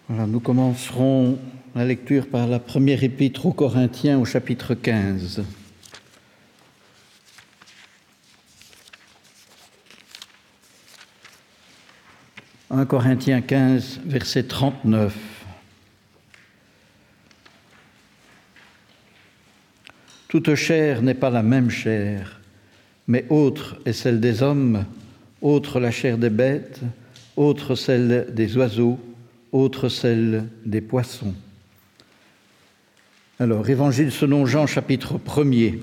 Voilà, nous commencerons la lecture par la première épître aux Corinthiens au chapitre 15. « 1 Corinthiens 15, verset 39. Toute chair n'est pas la même chair, mais autre est celle des hommes, autre la chair des bêtes, autre celle des oiseaux, autre celle des poissons. » Alors, Évangile selon Jean, chapitre 1er.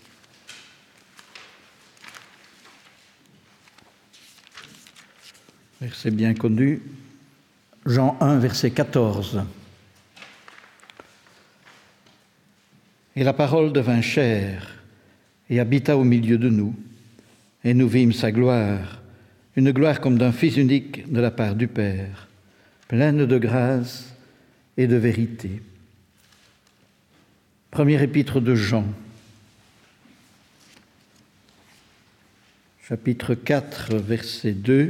Verset bien connu. Jean 1, verset 14. « Et la parole devint chair et habita au milieu de nous, et nous vîmes sa gloire, une gloire comme d'un Fils unique de la part du Père, pleine de grâce et de vérité. » Première épître de Jean, chapitre 4, verset 2.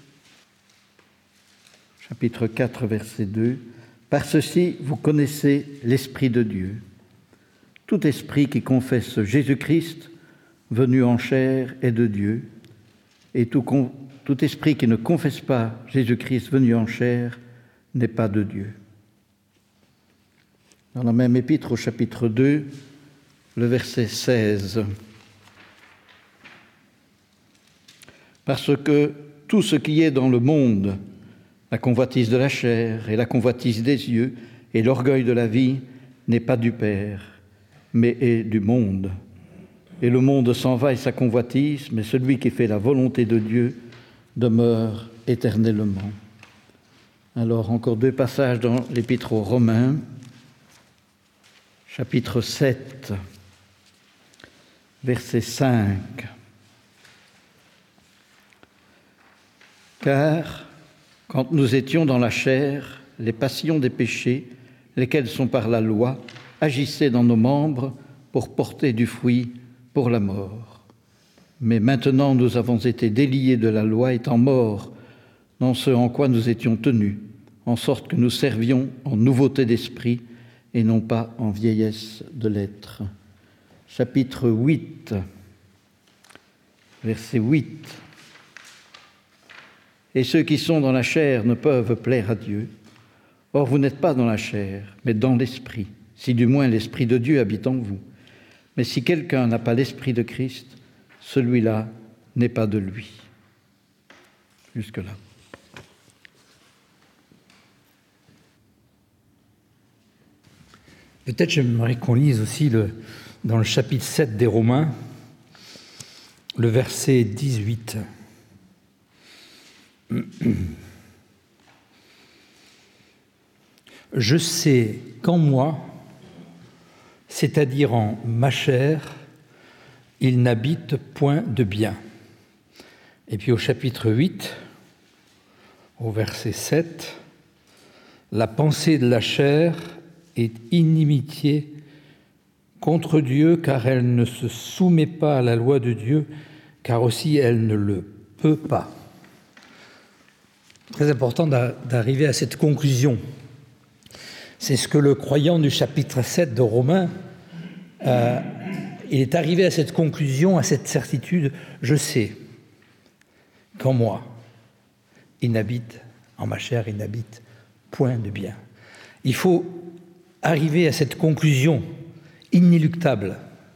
Chapitre 4, verset 2. « Par ceci, vous connaissez l'Esprit de Dieu. Tout esprit qui confesse Jésus-Christ, venu en chair, est de Dieu, et tout esprit qui ne confesse pas Jésus-Christ venu en chair n'est pas de Dieu. » Dans la même épître au chapitre 2, le verset 16. « Parce que tout ce qui est dans le monde, la convoitise de la chair et la convoitise des yeux et l'orgueil de la vie, n'est pas du Père, mais est du monde. Et le monde s'en va et sa convoitise, mais celui qui fait la volonté de Dieu demeure éternellement. » Alors, encore deux passages dans l'Épître aux Romains, chapitre 7, verset 5. « Car, quand nous étions dans la chair, les passions des péchés, lesquelles sont par la loi, agissaient dans nos membres pour porter du fruit pour la mort. Mais maintenant nous avons été déliés de la loi, étant morts dans ce en quoi nous étions tenus, en sorte que nous servions en nouveauté d'esprit et non pas en vieillesse de l'être. » Chapitre 8, verset 8. « Et ceux qui sont dans la chair ne peuvent plaire à Dieu. Or vous n'êtes pas dans la chair, mais dans l'esprit, si du moins l'Esprit de Dieu habite en vous. Mais si quelqu'un n'a pas l'Esprit de Christ, celui-là n'est pas de lui. » Jusque-là. Peut-être j'aimerais qu'on lise aussi dans le chapitre 7 des Romains, le verset 18. « Je sais qu'en moi, c'est-à-dire en ma chair, il n'habite point de bien. » Et puis au chapitre 8, au verset 7, « La pensée de la chair est inimitié contre Dieu, car elle ne se soumet pas à la loi de Dieu, car aussi elle ne le peut pas. » Très important d'arriver à cette conclusion. C'est ce que le croyant du chapitre 7 de Romains, il est arrivé à cette conclusion, à cette certitude. Je sais qu'en moi, en ma chair, il n'habite point de bien. Il faut arriver à cette conclusion inéluctable.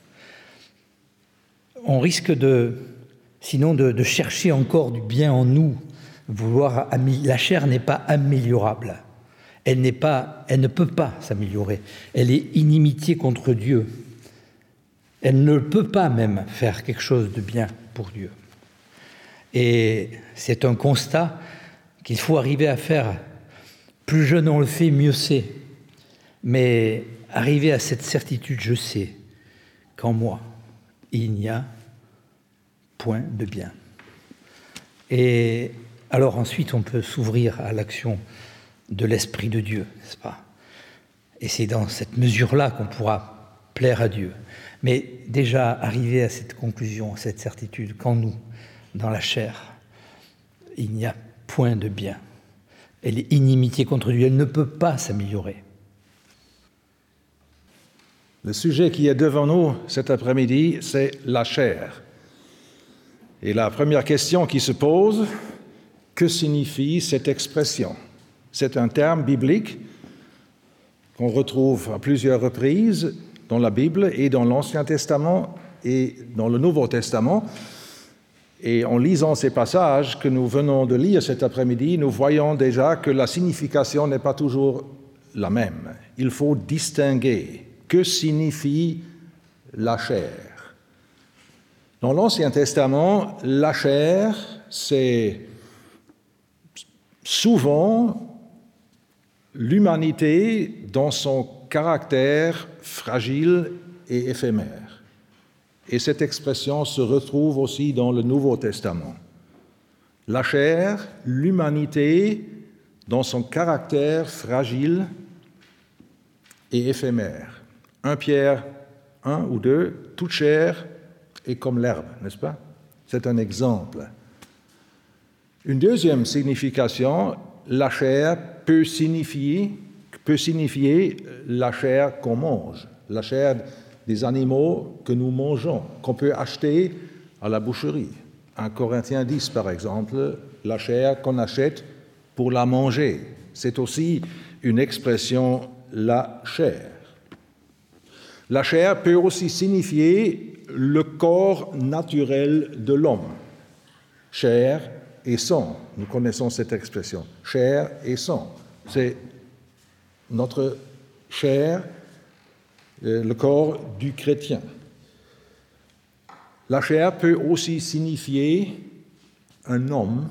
On risque sinon de chercher encore du bien en nous. La chair n'est pas améliorable. Elle ne peut pas s'améliorer. Elle est inimitié contre Dieu. Elle ne peut pas même faire quelque chose de bien pour Dieu. Et c'est un constat qu'il faut arriver à faire. Plus jeune on le fait, mieux c'est. Mais arriver à cette certitude, je sais qu'en moi, il n'y a point de bien. Et alors ensuite, on peut s'ouvrir à l'action de l'Esprit de Dieu, n'est-ce pas? Et c'est dans cette mesure-là qu'on pourra plaire à Dieu. Mais déjà, arriver à cette conclusion, à cette certitude qu'en nous, dans la chair, il n'y a point de bien. Elle est inimitié contre Dieu, elle ne peut pas s'améliorer. Le sujet qui est devant nous cet après-midi, c'est la chair. Et la première question qui se pose, que signifie cette expression? C'est un terme biblique qu'on retrouve à plusieurs reprises dans la Bible et dans l'Ancien Testament et dans le Nouveau Testament. Et en lisant ces passages que nous venons de lire cet après-midi, nous voyons déjà que la signification n'est pas toujours la même. Il faut distinguer. Que signifie la chair? Dans l'Ancien Testament, la chair, c'est souvent l'humanité dans son caractère fragile et éphémère. Et cette expression se retrouve aussi dans le Nouveau Testament. La chair, l'humanité dans son caractère fragile et éphémère. 1 Pierre 1 ou 2, toute chair est comme l'herbe, n'est-ce pas? C'est un exemple. Une deuxième signification, la chair peut signifier la chair qu'on mange, la chair des animaux que nous mangeons, qu'on peut acheter à la boucherie. 1 Corinthiens 10, par exemple, la chair qu'on achète pour la manger. C'est aussi une expression, la chair. La chair peut aussi signifier le corps naturel de l'homme. Chair et sang, nous connaissons cette expression. Chair et sang, c'est notre chair, le corps du chrétien. La chair peut aussi signifier un homme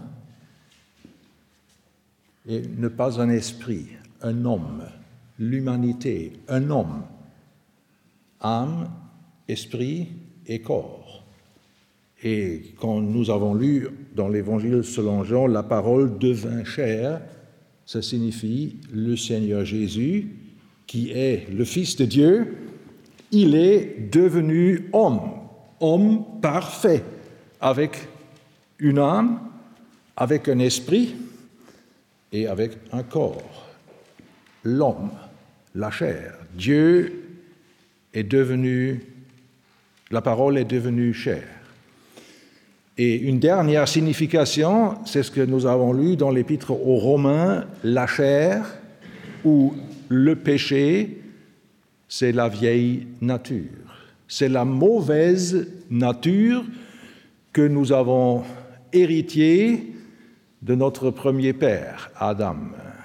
et ne pas un esprit, un homme, l'humanité, un homme, âme, esprit et corps. Et quand nous avons lu dans l'Évangile selon Jean, la parole devint chair, ça signifie le Seigneur Jésus, qui est le Fils de Dieu, il est devenu homme, homme parfait, avec une âme, avec un esprit et avec un corps. L'homme, la chair, Dieu est devenu, la parole est devenue chair. Et une dernière signification, c'est ce que nous avons lu dans l'Épître aux Romains, la chair ou le péché, c'est la vieille nature. C'est la mauvaise nature que nous avons héritiée de notre premier père, Adam.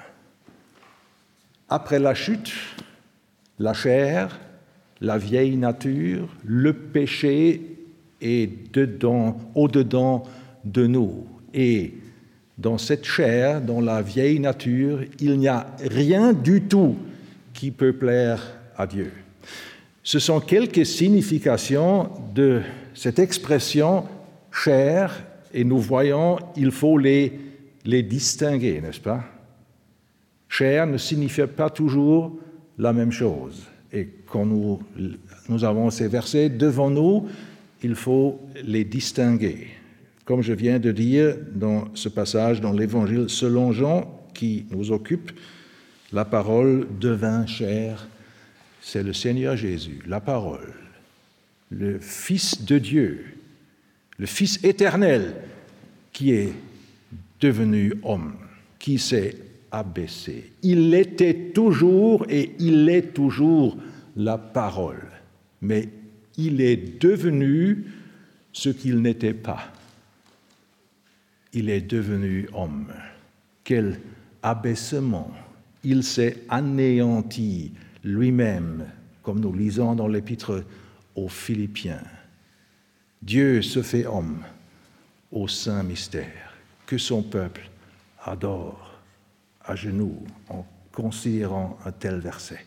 Après la chute, la chair, la vieille nature, le péché est au-dedans de nous. Et dans cette chair, dans la vieille nature, il n'y a rien du tout qui peut plaire à Dieu. Ce sont quelques significations de cette expression « chair » et nous voyons, il faut les distinguer, n'est-ce pas? Chair ne signifie pas toujours la même chose. Et quand nous avons ces versets devant nous, il faut les distinguer. Comme je viens de dire dans ce passage dans l'Évangile selon Jean qui nous occupe, la parole devint chair, c'est le Seigneur Jésus, la parole, le Fils de Dieu, le Fils éternel qui est devenu homme, qui s'est abaissé. Il était toujours et il est toujours la parole, mais il est devenu ce qu'il n'était pas. Il est devenu homme. Quel abaissement! Il s'est anéanti lui-même, comme nous lisons dans l'Épître aux Philippiens. Dieu se fait homme au saint mystère, que son peuple adore à genoux en considérant un tel verset.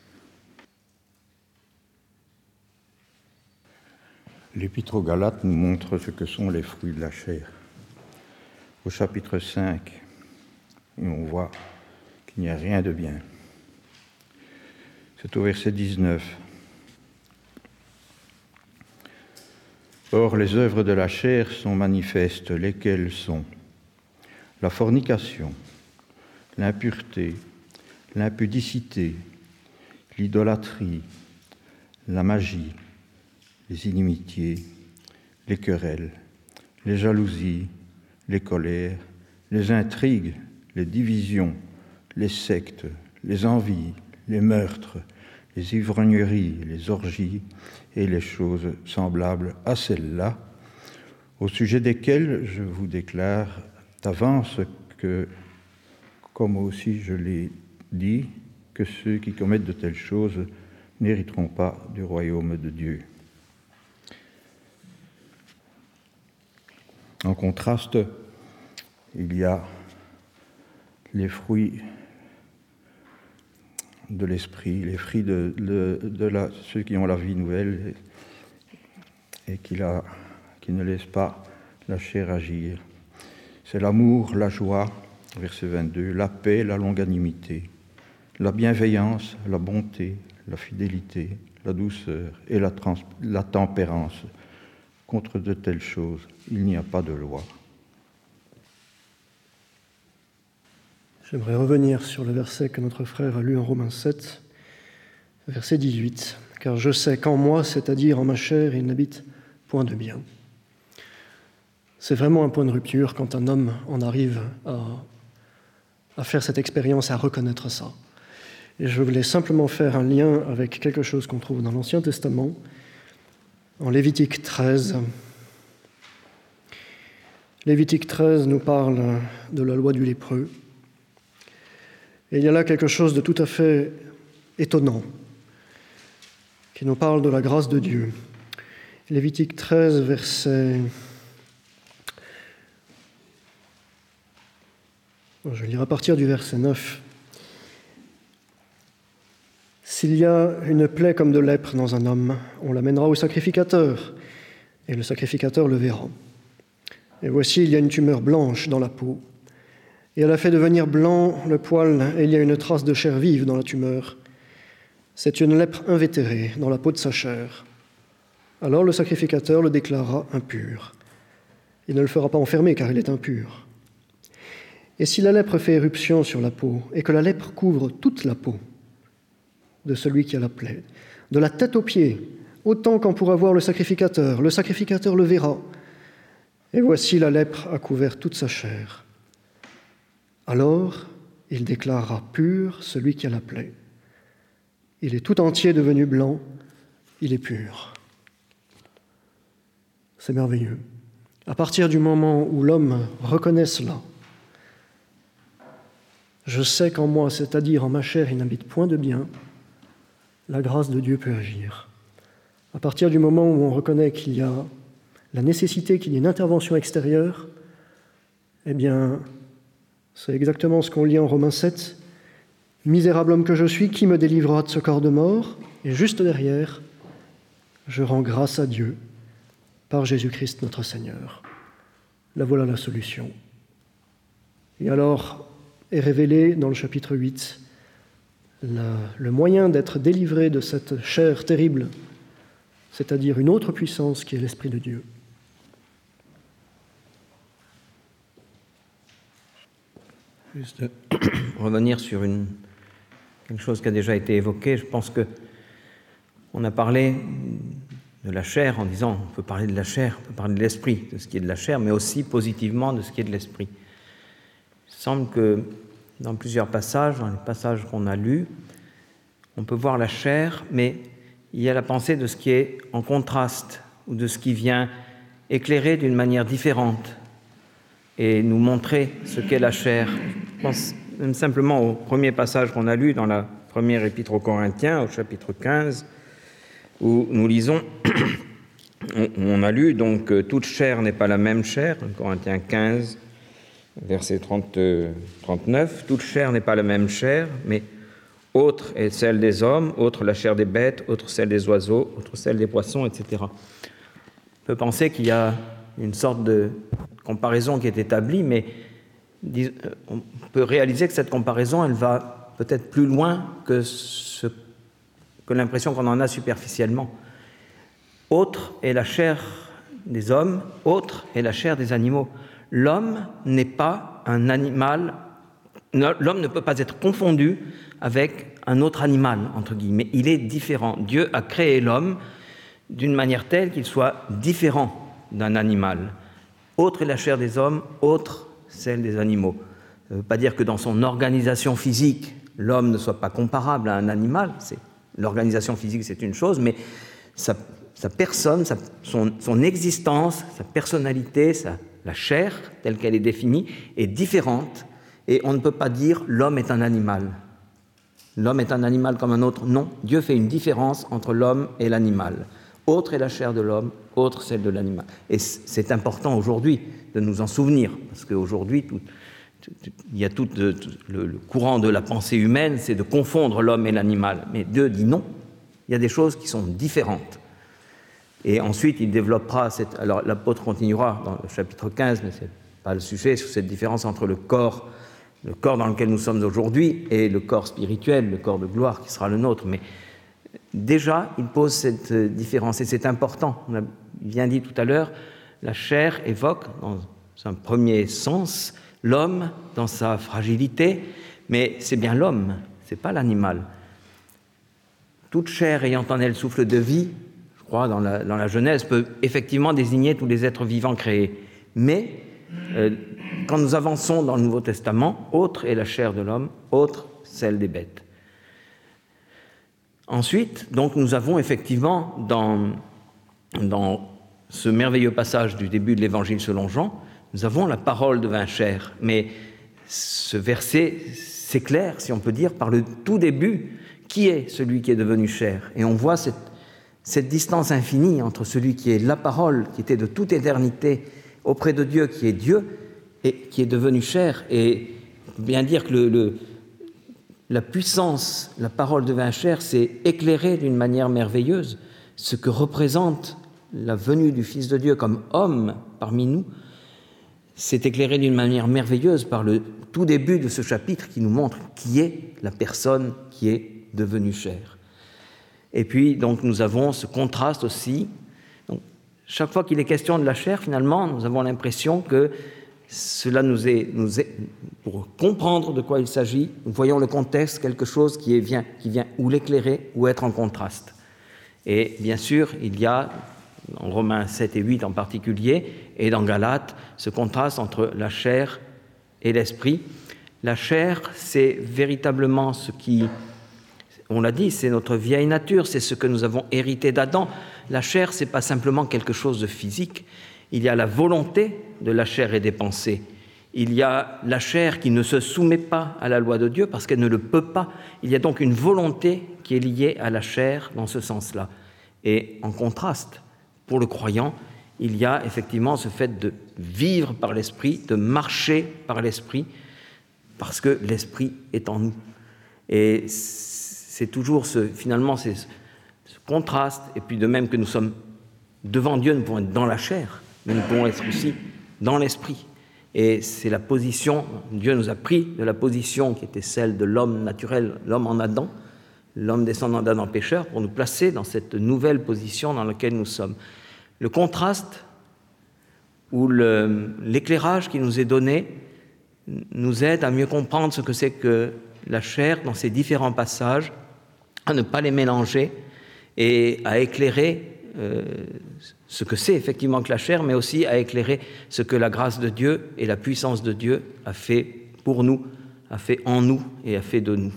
L'Épître aux Galates nous montre ce que sont les fruits de la chair. Au chapitre 5, on voit qu'il n'y a rien de bien. C'est au verset 19. Or, les œuvres de la chair sont manifestes, lesquelles sont la fornication, l'impureté, l'impudicité, l'idolâtrie, la magie, les inimitiés, les querelles, les jalousies, les colères, les intrigues, les divisions, les sectes, les envies, les meurtres, les ivrogneries, les orgies et les choses semblables à celles-là, au sujet desquelles je vous déclare d'avance que, comme aussi je l'ai dit, que ceux qui commettent de telles choses n'hériteront pas du royaume de Dieu. En contraste, il y a les fruits de l'esprit, les fruits de ceux qui ont la vie nouvelle et qui ne laissent pas la chair agir. C'est l'amour, la joie, verset 22, la paix, la longanimité, la bienveillance, la bonté, la fidélité, la douceur et la tempérance. Contre de telles choses, il n'y a pas de loi. J'aimerais revenir sur le verset que notre frère a lu en Romains 7, verset 18. « Car je sais qu'en moi, c'est-à-dire en ma chair, il n'habite point de bien. » C'est vraiment un point de rupture quand un homme en arrive à faire cette expérience, à reconnaître ça. Et je voulais simplement faire un lien avec quelque chose qu'on trouve dans l'Ancien Testament, en Lévitique 13. Lévitique 13 nous parle de la loi du lépreux. Et il y a là quelque chose de tout à fait étonnant, qui nous parle de la grâce de Dieu. Lévitique 13, verset... Je vais lire à partir du verset 9. « S'il y a une plaie comme de lèpre dans un homme, on l'amènera au sacrificateur, et le sacrificateur le verra. Et voici, il y a une tumeur blanche dans la peau, et elle a fait devenir blanc le poil, et il y a une trace de chair vive dans la tumeur. C'est une lèpre invétérée dans la peau de sa chair. Alors le sacrificateur le déclarera impur. Il ne le fera pas enfermer, car il est impur. Et si la lèpre fait éruption sur la peau, et que la lèpre couvre toute la peau de celui qui a la plaie, de la tête aux pieds, autant qu'en pourra voir le sacrificateur le verra. Et voici la lèpre a couvert toute sa chair. Alors il déclarera pur celui qui a la plaie. Il est tout entier devenu blanc, il est pur. » C'est merveilleux. À partir du moment où l'homme reconnaît cela, je sais qu'en moi, c'est-à-dire en ma chair, il n'habite point de bien, la grâce de Dieu peut agir. À partir du moment où on reconnaît qu'il y a la nécessité qu'il y ait une intervention extérieure, eh bien, c'est exactement ce qu'on lit en Romains 7. « Misérable homme que je suis, qui me délivrera de ce corps de mort ?» Et juste derrière, « Je rends grâce à Dieu par Jésus-Christ notre Seigneur. » Là voilà la solution. Et alors est révélé dans le chapitre 8 le moyen d'être délivré de cette chair terrible, c'est-à-dire une autre puissance qui est l'Esprit de Dieu. Juste revenir sur quelque chose qui a déjà été évoqué. Je pense qu'on a parlé de la chair en disant on peut parler de la chair, on peut parler de l'esprit, de ce qui est de la chair, mais aussi positivement de ce qui est de l'esprit. Il semble que dans plusieurs passages, dans les passages qu'on a lus, on peut voir la chair, mais il y a la pensée de ce qui est en contraste ou de ce qui vient éclairer d'une manière différente et nous montrer ce qu'est la chair. Je pense même simplement au premier passage qu'on a lu dans la première épître aux Corinthiens, au chapitre 15, où nous lisons, on a lu donc toute chair n'est pas la même chair, Corinthiens 15, verset 39, toute chair n'est pas la même chair, mais autre est celle des hommes, autre la chair des bêtes, autre celle des oiseaux, autre celle des poissons, etc. On peut penser qu'il y a une sorte de comparaison qui est établie, mais on peut réaliser que cette comparaison, elle va peut-être plus loin que l'impression qu'on en a superficiellement. Autre est la chair des hommes, autre est la chair des animaux. L'homme n'est pas un animal l'homme ne peut pas être confondu avec un autre animal, entre guillemets. Il est différent. Dieu a créé l'homme d'une manière telle qu'il soit différent d'un animal. Autre est la chair des hommes, autre celle des animaux. Ça ne veut pas dire que dans son organisation physique, l'homme ne soit pas comparable à un animal. L'organisation physique, c'est une chose, mais sa personne, son existence, sa personnalité, la chair, telle qu'elle est définie, est différente. Et on ne peut pas dire « l'homme est un animal ». L'homme est un animal comme un autre. Non, Dieu fait une différence entre l'homme et l'animal. Autre est la chair de l'homme, autre celle de l'animal. Et c'est important aujourd'hui de nous en souvenir, parce qu'aujourd'hui, il y a tout le courant de la pensée humaine, c'est de confondre l'homme et l'animal. Mais Dieu dit non, il y a des choses qui sont différentes. Et ensuite, il développera alors l'apôtre continuera dans le chapitre 15, mais ce n'est pas le sujet, sur cette différence entre le corps dans lequel nous sommes aujourd'hui et le corps spirituel, le corps de gloire qui sera le nôtre. Mais déjà, il pose cette différence et c'est important. On a bien dit tout à l'heure, la chair évoque, dans un premier sens, l'homme dans sa fragilité, mais c'est bien l'homme, ce n'est pas l'animal. Toute chair ayant en elle souffle de vie, je crois, dans la Genèse, peut effectivement désigner tous les êtres vivants créés. Mais quand nous avançons dans le Nouveau Testament, autre est la chair de l'homme, autre celle des bêtes. Ensuite, donc, nous avons effectivement dans ce merveilleux passage du début de l'Évangile selon Jean, nous avons la parole devint chair. Mais ce verset s'éclaire, si on peut dire, par le tout début, qui est celui qui est devenu chair. Et on voit cette distance infinie entre celui qui est la parole, qui était de toute éternité auprès de Dieu, qui est Dieu, et qui est devenu chair. Et bien dire que la puissance, la parole devint chair, c'est éclairer d'une manière merveilleuse ce que représente la venue du Fils de Dieu comme homme parmi nous. C'est éclairé d'une manière merveilleuse par le tout début de ce chapitre qui nous montre qui est la personne qui est devenue chair. Et puis, donc, nous avons ce contraste aussi. Donc, chaque fois qu'il est question de la chair, finalement, nous avons l'impression que cela nous est, pour comprendre de quoi il s'agit, nous voyons le contexte, quelque chose qui vient ou l'éclairer ou être en contraste. Et bien sûr, il y a, en Romains 7 et 8 en particulier, et dans Galates, ce contraste entre la chair et l'esprit. La chair, c'est véritablement ce qui, on l'a dit, c'est notre vieille nature, c'est ce que nous avons hérité d'Adam. La chair, ce n'est pas simplement quelque chose de physique. Il y a la volonté de la chair et des pensées. Il y a la chair qui ne se soumet pas à la loi de Dieu parce qu'elle ne le peut pas. Il y a donc une volonté qui est liée à la chair dans ce sens-là. Et en contraste, pour le croyant, il y a effectivement ce fait de vivre par l'esprit, de marcher par l'esprit, parce que l'esprit est en nous. Et c'est toujours ce contraste, et puis de même que nous sommes devant Dieu, nous pouvons être dans la chair, mais nous pouvons être aussi dans l'esprit. Et c'est la position, Dieu nous a pris de la position qui était celle de l'homme naturel, l'homme en Adam, l'homme descendant d'Adam pécheur, pour nous placer dans cette nouvelle position dans laquelle nous sommes. Le contraste ou l'éclairage qui nous est donné nous aide à mieux comprendre ce que c'est que la chair dans ces différents passages, à ne pas les mélanger et à éclairer ce que c'est effectivement que la chair, mais aussi à éclairer ce que la grâce de Dieu et la puissance de Dieu a fait pour nous, a fait en nous et a fait de nous.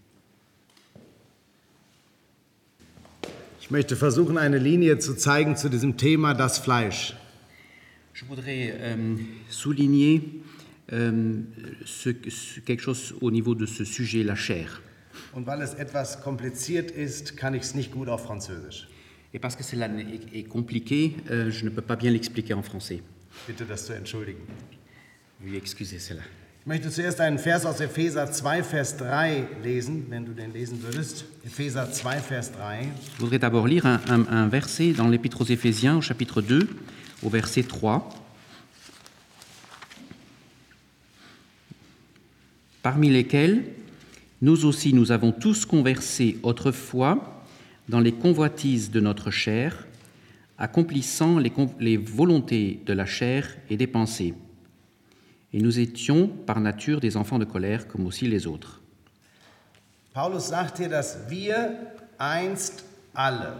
Ich möchte versuchen, eine Linie zu zeigen zu diesem Thema das Fleisch. Je voudrais souligner quelque chose au niveau de ce sujet, la chair. Und weil es etwas kompliziert ist, kann ich es nicht gut auf Französisch. Et parce que cela est compliqué, je ne peux pas bien l'expliquer en français. Bitte das zu entschuldigen. Veuillez excuser cela. Ich möchte zuerst einen Vers aus Epheser 2, Vers 3 lesen, wenn du den lesen würdest. Epheser 2, Vers 3. Je voudrais d'abord lire un verset dans l'Épître aux Éphésiens, au chapitre 2, au verset 3. Parmi lesquels, nous aussi, nous avons tous conversé autrefois dans les convoitises de notre chair, accomplissant les volontés de la chair et des pensées. Et nous étions par nature des enfants de colère comme aussi les autres. Paulus sagt hier, dass wir einst alle.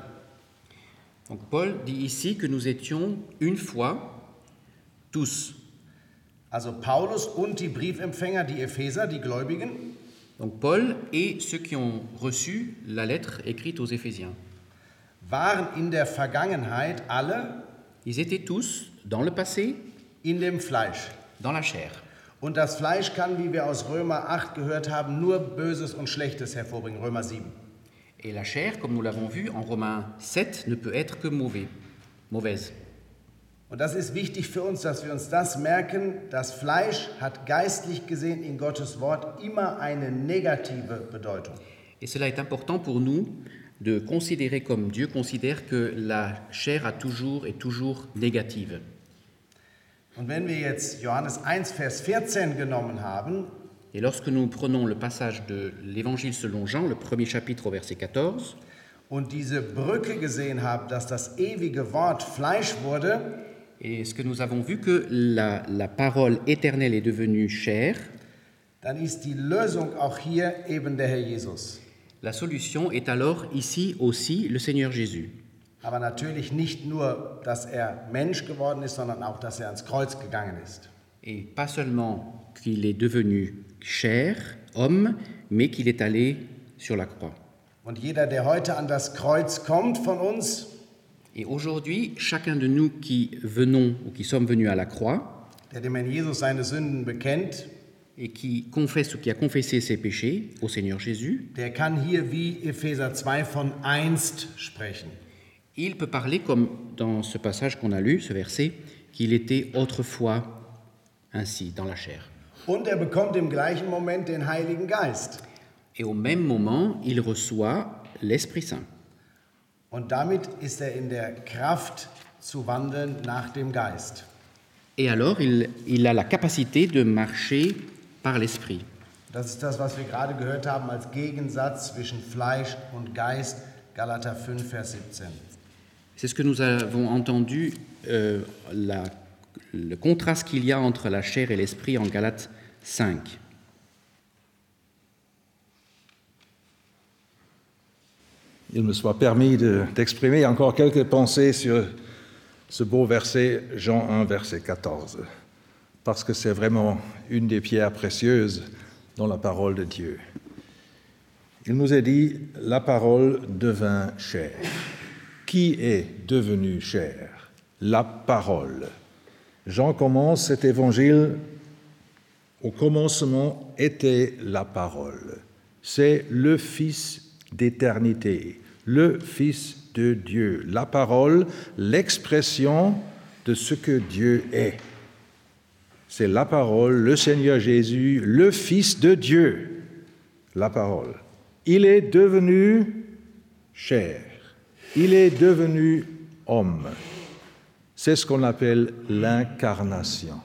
Donc Paul dit ici que nous étions une fois tous. Also Paulus und die Briefempfänger, die Epheser, die Gläubigen, Donc Paul et ceux qui ont reçu la lettre écrite aux Éphésiens. waren in der Vergangenheit alle Ils étaient tous, dans le passé, in dem Fleisch. dans la chair. Und das Fleisch kann, wie wir aus Römer 8 gehört haben, nur Böses und Schlechtes hervorbringen, Römer 7. Et la chair, comme nous l'avons vu en Romains 7, ne peut être que mauvaise. Und das ist wichtig für uns, dass wir uns das merken. Das Fleisch hat geistlich gesehen in Gottes Wort immer eine negative Bedeutung. Et cela est important pour nous de considérer comme Dieu considère que la chair est toujours négative. Und wenn wir jetzt Johannes 1, Vers 14 genommen haben, Et lorsque nous prenons le passage de l'Évangile selon Jean, le premier chapitre au verset 14, und diese Brücke gesehen haben, dass das ewige Wort Fleisch wurde, et ce que nous avons vu que la parole éternelle est devenue chair, dann ist die Lösung auch hier eben der Herr Jesus. la solution est alors ici aussi le Seigneur Jésus. Aber natürlich nicht nur, dass er Mensch geworden ist, sondern auch, dass er ans Kreuz gegangen ist. Et pas seulement qu'il est devenu chair, homme, mais qu'il est allé sur la croix. Und jeder, der heute an das Kreuz kommt von uns, Et aujourd'hui, chacun de nous qui venons ou qui sommes venus à la croix der dem Herrn Jesus seine Sünden bekennt, et qui confesse ou qui a confessé ses péchés au Seigneur Jésus, der kann hier wie Epheser 2 von einst sprechen. il peut parler comme dans ce passage qu'on a lu, ce verset, qu'il était autrefois ainsi, dans la chair. Und er bekommt im gleichen Moment den Heiligen Geist. Et au même moment, il reçoit l'Esprit Saint. Und damit ist er in der Kraft zu wandeln nach dem Geist. Et alors, il a la capacité de marcher par l'Esprit. Das ist das, was wir gerade gehört haben als Gegensatz zwischen Fleisch und Geist, Galater 5, Vers 17. C'est ce que nous avons entendu, le contraste qu'il y a entre la chair et l'esprit en Galates 5. Il me soit permis d'exprimer encore quelques pensées sur ce beau verset, Jean 1, verset 14, parce que c'est vraiment une des pierres précieuses dans la parole de Dieu. Il nous est dit, la parole devint chair. Qui est devenu chair? La parole. Jean commence cet évangile, au commencement était la parole. C'est le Fils d'éternité, le Fils de Dieu. La parole, l'expression de ce que Dieu est. C'est la parole, le Seigneur Jésus, le Fils de Dieu. La parole. Il est devenu chair. Il est devenu homme. C'est ce qu'on appelle l'incarnation.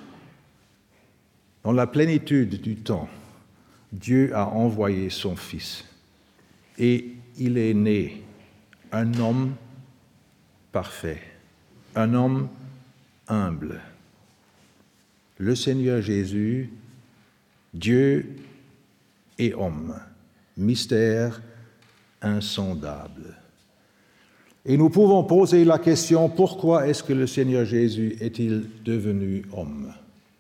Dans la plénitude du temps, Dieu a envoyé son Fils et il est né un homme parfait, un homme humble. Le Seigneur Jésus, Dieu et homme, mystère insondable. Et nous pouvons poser la question, pourquoi est-ce que le Seigneur Jésus est-il devenu homme?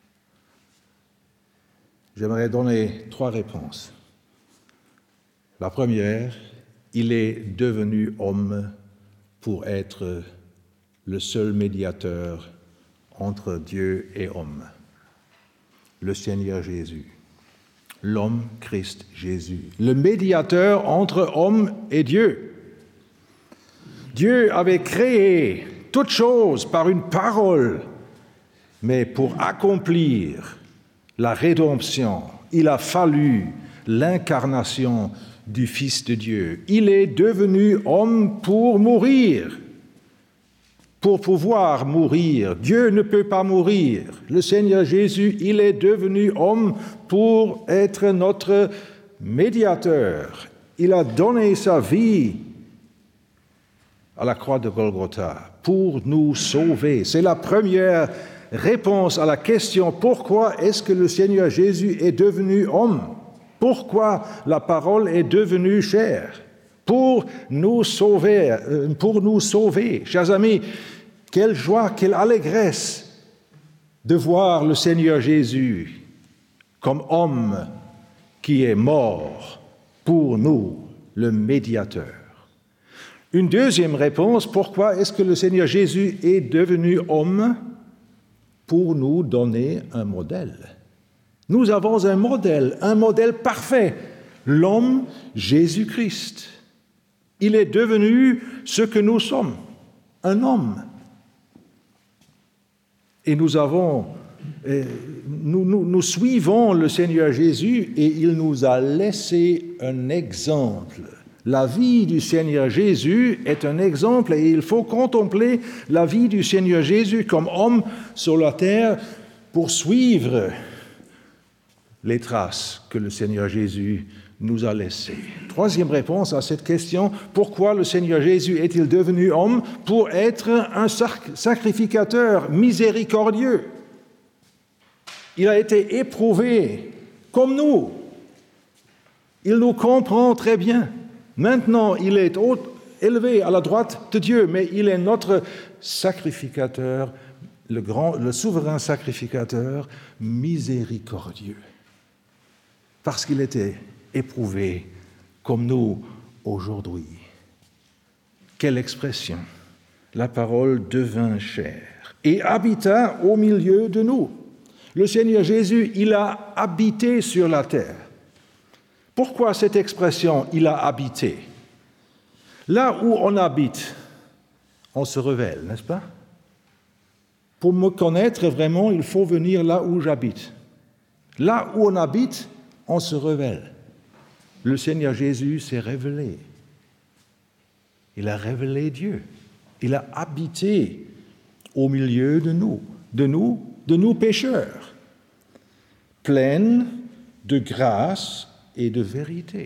J'aimerais donner 3 réponses. La première, il est devenu homme pour être le seul médiateur entre Dieu et homme. Le Seigneur Jésus, l'homme Christ Jésus, le médiateur entre homme et Dieu. Dieu avait créé toutes choses par une parole, mais pour accomplir la rédemption, il a fallu l'incarnation du Fils de Dieu. Il est devenu homme pour mourir, pour pouvoir mourir. Dieu ne peut pas mourir. Le Seigneur Jésus, il est devenu homme pour être notre médiateur. Il a donné sa vie à la croix de Golgotha pour nous sauver. C'est la première réponse à la question pourquoi est-ce que le Seigneur Jésus est devenu homme? Pourquoi la parole est devenue chair? Pour nous sauver, Chers amis, quelle joie, quelle allégresse de voir le Seigneur Jésus comme homme qui est mort pour nous, le médiateur. Une deuxième réponse, pourquoi est-ce que le Seigneur Jésus est devenu homme? Pour nous donner un modèle. Nous avons un modèle parfait, l'homme Jésus-Christ. Il est devenu ce que nous sommes, un homme. Et nous suivons le Seigneur Jésus et il nous a laissé un exemple. La vie du Seigneur Jésus est un exemple et il faut contempler la vie du Seigneur Jésus comme homme sur la terre pour suivre les traces que le Seigneur Jésus nous a laissées. Troisième réponse à cette question, pourquoi le Seigneur Jésus est-il devenu homme? Pour être un sacrificateur miséricordieux. Il a été éprouvé comme nous. Il nous comprend très bien. Maintenant, il est élevé à la droite de Dieu, mais il est notre sacrificateur, le souverain sacrificateur miséricordieux. Parce qu'il était éprouvé comme nous aujourd'hui. Quelle expression! La parole devint chair et habita au milieu de nous. Le Seigneur Jésus, il a habité sur la terre. Pourquoi cette expression « il a habité » ? Là où on habite, on se révèle, n'est-ce pas? Pour me connaître vraiment, il faut venir là où j'habite. Là où on habite, on se révèle. Le Seigneur Jésus s'est révélé. Il a révélé Dieu. Il a habité au milieu de nous pécheurs, pleins de grâce et de vérité.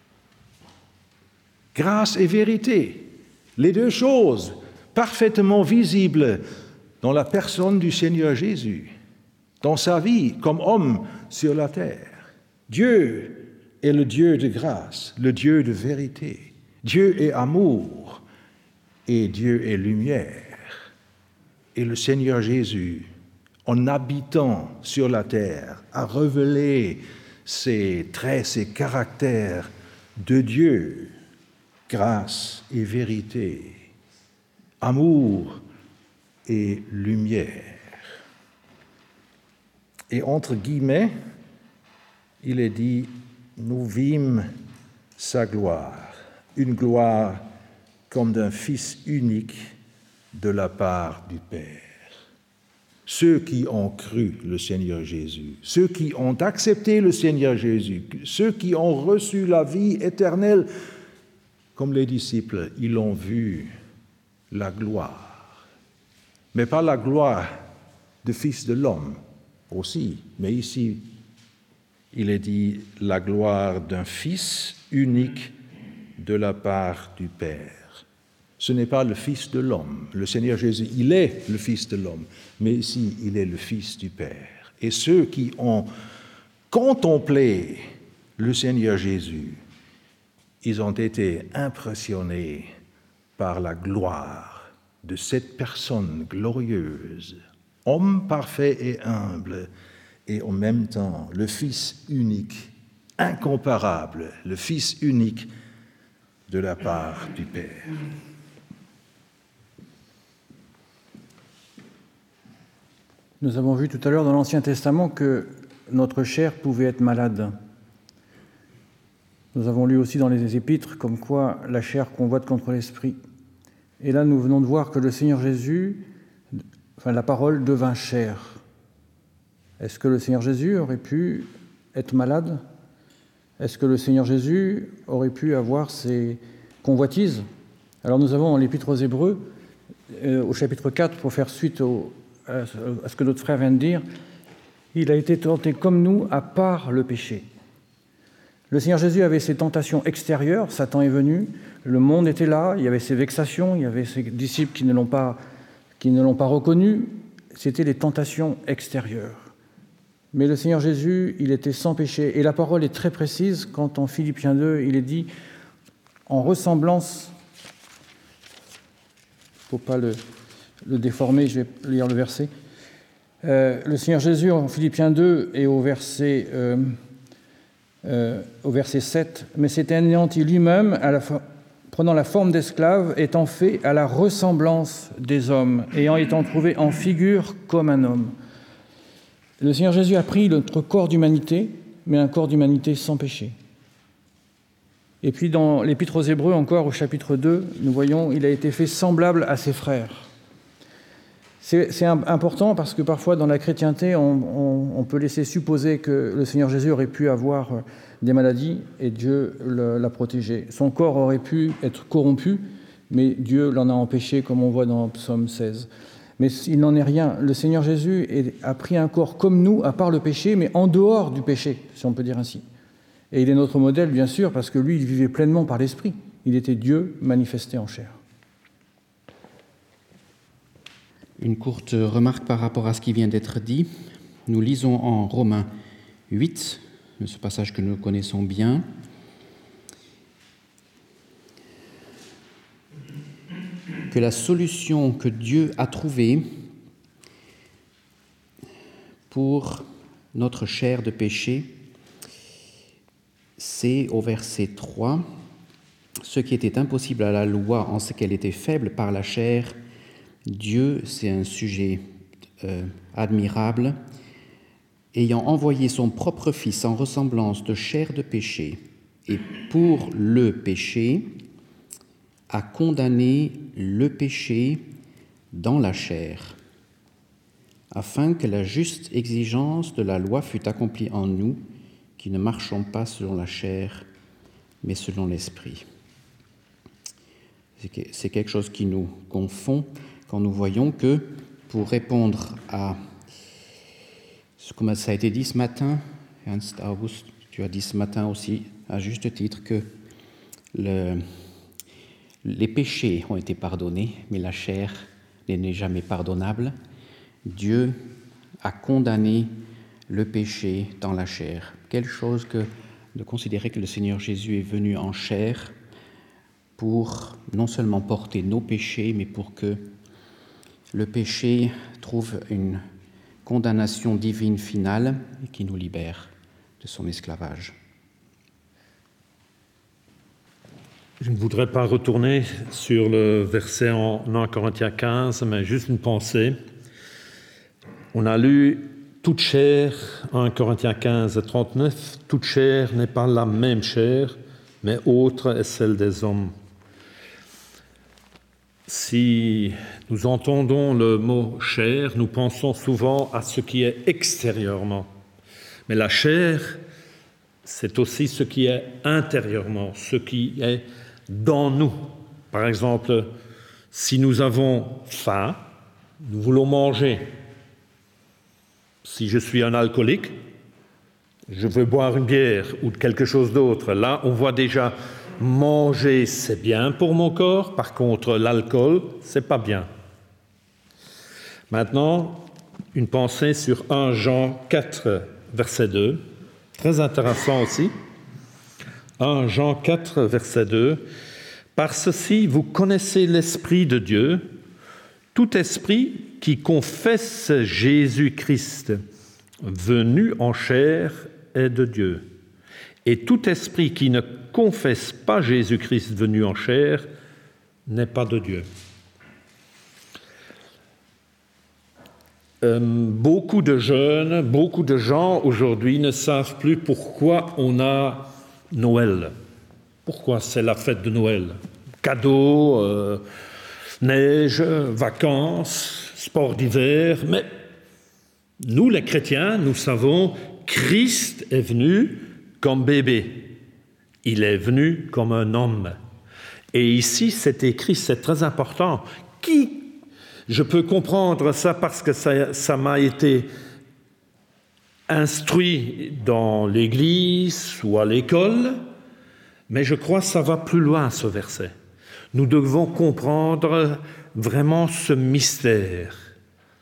Grâce et vérité, les deux choses parfaitement visibles dans la personne du Seigneur Jésus, dans sa vie comme homme sur la terre. Dieu est le Dieu de grâce, le Dieu de vérité. Dieu est amour et Dieu est lumière. Et le Seigneur Jésus, en habitant sur la terre, a révélé ses traits, ses caractères de Dieu, grâce et vérité, amour et lumière. Et entre guillemets, il est dit, nous vîmes sa gloire, une gloire comme d'un Fils unique de la part du Père. Ceux qui ont cru le Seigneur Jésus, ceux qui ont accepté le Seigneur Jésus, ceux qui ont reçu la vie éternelle, comme les disciples, ils ont vu la gloire. Mais pas la gloire du Fils de l'homme aussi, mais ici, il est dit la gloire d'un Fils unique de la part du Père. Ce n'est pas le Fils de l'homme. Le Seigneur Jésus, il est le Fils de l'homme, mais ici, il est le Fils du Père. Et ceux qui ont contemplé le Seigneur Jésus, ils ont été impressionnés par la gloire de cette personne glorieuse, homme parfait et humble, et en même temps le Fils unique, incomparable, le Fils unique de la part du Père. Nous avons vu tout à l'heure dans l'Ancien Testament que notre chair pouvait être malade. Nous avons lu aussi dans les Épîtres comme quoi la chair convoite contre l'esprit. Et là, nous venons de voir que le Seigneur Jésus, la parole devint chair. Est-ce que le Seigneur Jésus aurait pu être malade? Est-ce que le Seigneur Jésus aurait pu avoir ses convoitises? Alors nous avons dans l'Épître aux Hébreux, au chapitre 4, pour faire suite à ce que notre frère vient de dire, il a été tenté comme nous à part le péché. Le Seigneur Jésus avait ses tentations extérieures, Satan est venu, le monde était là, il y avait ses vexations, il y avait ses disciples qui ne l'ont pas reconnu, c'était les tentations extérieures. Mais le Seigneur Jésus, il était sans péché. Et la parole est très précise quand en Philippiens 2, il est dit en ressemblance, il ne faut pas le déformer, je vais lire le verset. Le Seigneur Jésus en Philippiens 2 et au verset 7, « Mais s'était anéanti lui-même, prenant la forme d'esclave, étant fait à la ressemblance des hommes, étant trouvé en figure comme un homme. » Le Seigneur Jésus a pris notre corps d'humanité, mais un corps d'humanité sans péché. Et puis dans l'Épître aux Hébreux, encore au chapitre 2, nous voyons, il a été fait semblable à ses frères. C'est important parce que parfois dans la chrétienté, on peut laisser supposer que le Seigneur Jésus aurait pu avoir des maladies et Dieu l'a protégé. Son corps aurait pu être corrompu, mais Dieu l'en a empêché, comme on voit dans Psaume 16. Mais il n'en est rien. Le Seigneur Jésus a pris un corps comme nous, à part le péché, mais en dehors du péché, si on peut dire ainsi. Et il est notre modèle, bien sûr, parce que lui, il vivait pleinement par l'Esprit. Il était Dieu manifesté en chair. Une courte remarque par rapport à ce qui vient d'être dit. Nous lisons en Romains 8, ce passage que nous connaissons bien. Que la solution que Dieu a trouvée pour notre chair de péché, c'est au verset 3, « Ce qui était impossible à la loi en ce qu'elle était faible par la chair, Dieu, c'est un sujet admirable, ayant envoyé son propre Fils en ressemblance de chair de péché, et pour le péché, a condamné le péché dans la chair, afin que la juste exigence de la loi fût accomplie en nous, qui ne marchons pas selon la chair, mais selon l'esprit. » C'est quelque chose qui nous confond quand nous voyons que, pour répondre à ce que ça a été dit ce matin, Ernst August, tu as dit ce matin aussi, à juste titre, que les péchés ont été pardonnés, mais la chair n'est jamais pardonnable. Dieu a condamné le péché dans la chair. Quelle chose que de considérer que le Seigneur Jésus est venu en chair pour non seulement porter nos péchés, mais pour que le péché trouve une condamnation divine finale et qui nous libère de son esclavage. Je ne voudrais pas retourner sur le verset en 1 Corinthiens 15, mais juste une pensée. On a lu « Toute chair », 1 Corinthiens 15, 39, « Toute chair n'est pas la même chair, mais autre est celle des hommes. » Si nous entendons le mot « chair », nous pensons souvent à ce qui est extérieurement. Mais la chair, c'est aussi ce qui est intérieurement, ce qui est dans nous. Par exemple, si nous avons faim, nous voulons manger. Si je suis un alcoolique, je veux boire une bière ou quelque chose d'autre. Là, on voit déjà, manger, c'est bien pour mon corps. Par contre, l'alcool, c'est pas bien. Maintenant, une pensée sur 1 Jean 4, verset 2. Très intéressant aussi. 1 Jean 4, verset 2. « Par ceci, vous connaissez l'Esprit de Dieu. Tout esprit qui confesse Jésus-Christ venu en chair est de Dieu. Et tout esprit qui ne confesse pas Jésus-Christ venu en chair n'est pas de Dieu. » Beaucoup de jeunes, beaucoup de gens aujourd'hui ne savent plus pourquoi on a Noël. Pourquoi c'est la fête de Noël? Cadeaux, neige, vacances, sport d'hiver. Mais nous, les chrétiens, nous savons Christ est venu comme bébé. Il est venu comme un homme. Et ici, c'est écrit, c'est très important. Je peux comprendre ça parce que ça m'a été instruit dans l'Église ou à l'école, mais je crois que ça va plus loin, ce verset. Nous devons comprendre vraiment ce mystère.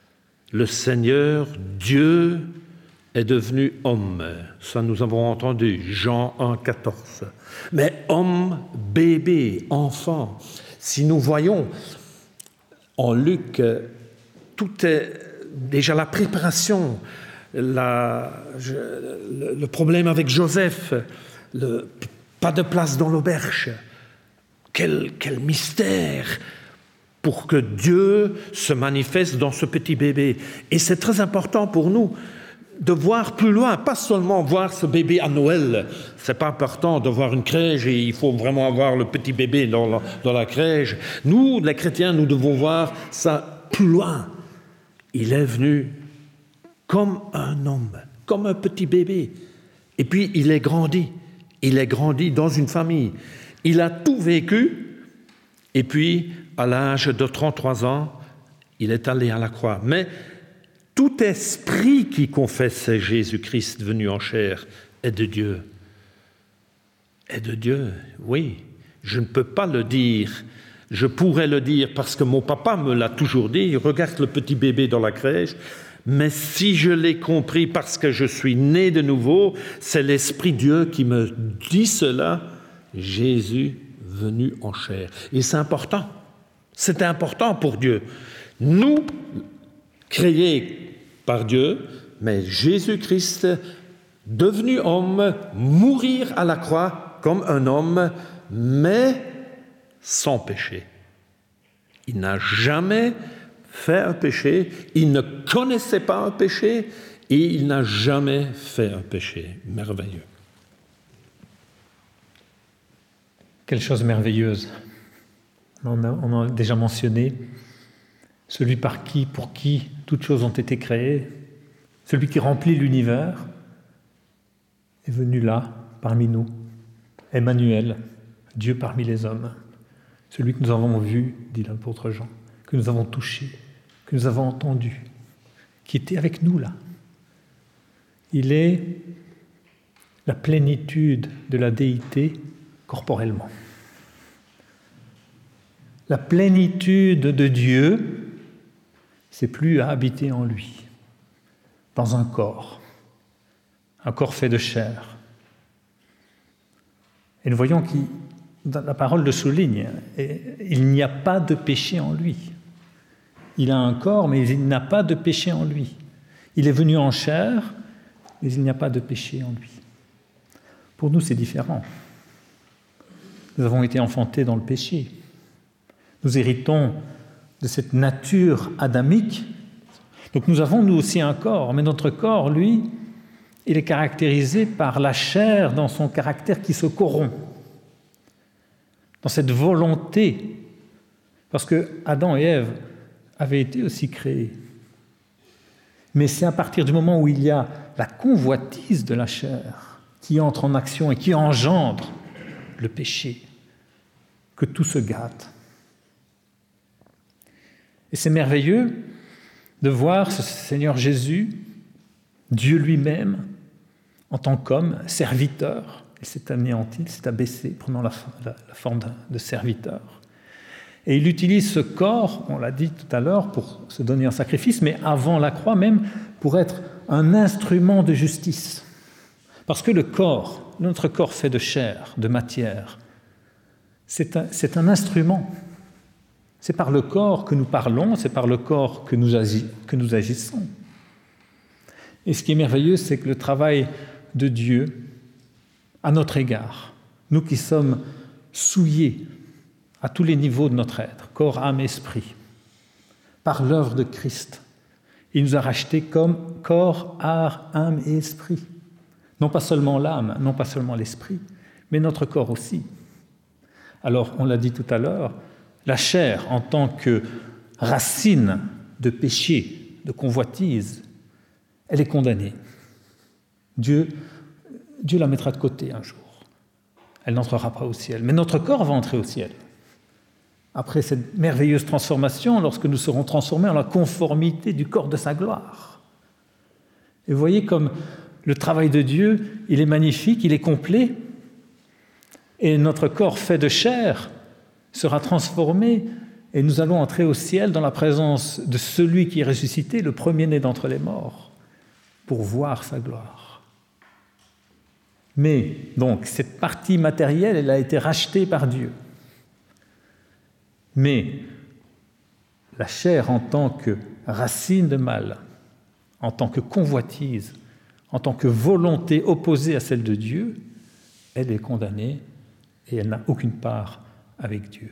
le Seigneur, Dieu, est devenu homme. Ça, nous avons entendu, Jean 1, 14. Mais homme, bébé, enfant. Si nous voyons en Luc, tout est déjà la préparation, le problème avec Joseph, pas de place dans l'auberge. Quel mystère pour que Dieu se manifeste dans ce petit bébé. Et c'est très important pour nous de voir plus loin, pas seulement voir ce bébé à Noël. C'est pas important de voir une crèche et il faut vraiment avoir le petit bébé dans la crèche. Nous, les chrétiens, nous devons voir ça plus loin. Il est venu comme un homme, comme un petit bébé. Et puis, il est grandi. Il est grandi dans une famille. Il a tout vécu. Et puis, à l'âge de 33 ans, il est allé à la croix. Mais tout esprit qui confesse Jésus-Christ venu en chair est de Dieu. Est de Dieu, oui. Je ne peux pas le dire. Je pourrais le dire parce que mon papa me l'a toujours dit. Regarde le petit bébé dans la crèche. Mais si je l'ai compris parce que je suis né de nouveau, c'est l'Esprit Dieu qui me dit cela. Jésus venu en chair. Et c'est important. C'est important pour Dieu. Nous, créés par Dieu, mais Jésus-Christ, devenu homme, mourir à la croix comme un homme, mais sans péché. Il n'a jamais fait un péché, il ne connaissait pas un péché et il n'a jamais fait un péché. Merveilleux. Quelle chose merveilleuse. On a déjà mentionné celui pour qui toutes choses ont été créées, celui qui remplit l'univers, est venu là, parmi nous. Emmanuel, Dieu parmi les hommes, celui que nous avons vu, dit l'apôtre Jean, que nous avons touché, que nous avons entendu, qui était avec nous là. Il est la plénitude de la déité corporellement. La plénitude de Dieu, c'est plus à habiter en lui, dans un corps fait de chair. Et nous voyons que la parole le souligne, il n'y a pas de péché en lui. Il a un corps, mais il n'a pas de péché en lui. Il est venu en chair, mais il n'y a pas de péché en lui. Pour nous, c'est différent. Nous avons été enfantés dans le péché. Nous héritons de cette nature adamique. Donc nous avons, nous aussi, un corps, mais notre corps, lui, il est caractérisé par la chair dans son caractère qui se corrompt, dans cette volonté, parce que Adam et Ève avaient été aussi créés. Mais c'est à partir du moment où il y a la convoitise de la chair qui entre en action et qui engendre le péché que tout se gâte. Et c'est merveilleux de voir ce Seigneur Jésus, Dieu lui-même, en tant qu'homme, serviteur. Il s'est anéanti, il s'est abaissé, prenant la forme de serviteur. Et il utilise ce corps, on l'a dit tout à l'heure, pour se donner en sacrifice, mais avant la croix même, pour être un instrument de justice. Parce que le corps, notre corps fait de chair, de matière, c'est un instrument. C'est par le corps que nous parlons, c'est par le corps que nous agissons. Et ce qui est merveilleux, c'est que le travail de Dieu à notre égard, nous qui sommes souillés à tous les niveaux de notre être, corps, âme, esprit, par l'œuvre de Christ, il nous a rachetés comme corps, âme et esprit. Non pas seulement l'âme, non pas seulement l'esprit, mais notre corps aussi. Alors, on l'a dit tout à l'heure, la chair, en tant que racine de péché, de convoitise, elle est condamnée. Dieu la mettra de côté un jour. Elle n'entrera pas au ciel. Mais notre corps va entrer au ciel. Après cette merveilleuse transformation, lorsque nous serons transformés en la conformité du corps de sa gloire. Et vous voyez comme le travail de Dieu, il est magnifique, il est complet. Et notre corps fait de chair sera transformé et nous allons entrer au ciel dans la présence de celui qui est ressuscité, le premier-né d'entre les morts, pour voir sa gloire. Mais, donc, cette partie matérielle, elle a été rachetée par Dieu. Mais la chair en tant que racine de mal, en tant que convoitise, en tant que volonté opposée à celle de Dieu, elle est condamnée et elle n'a aucune part avec Dieu.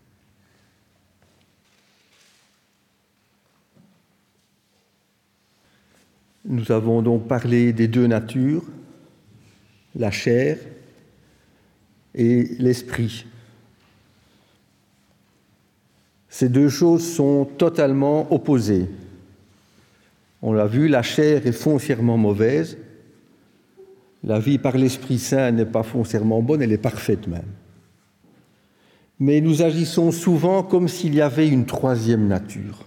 Nous avons donc parlé des deux natures, la chair et l'esprit. Ces deux choses sont totalement opposées. On l'a vu, la chair est foncièrement mauvaise. La vie par l'Esprit Saint n'est pas foncièrement bonne, elle est parfaite même. Mais nous agissons souvent comme s'il y avait une troisième nature.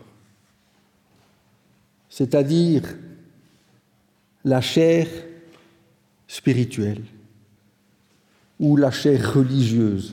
C'est-à-dire la chair spirituelle ou la chair religieuse.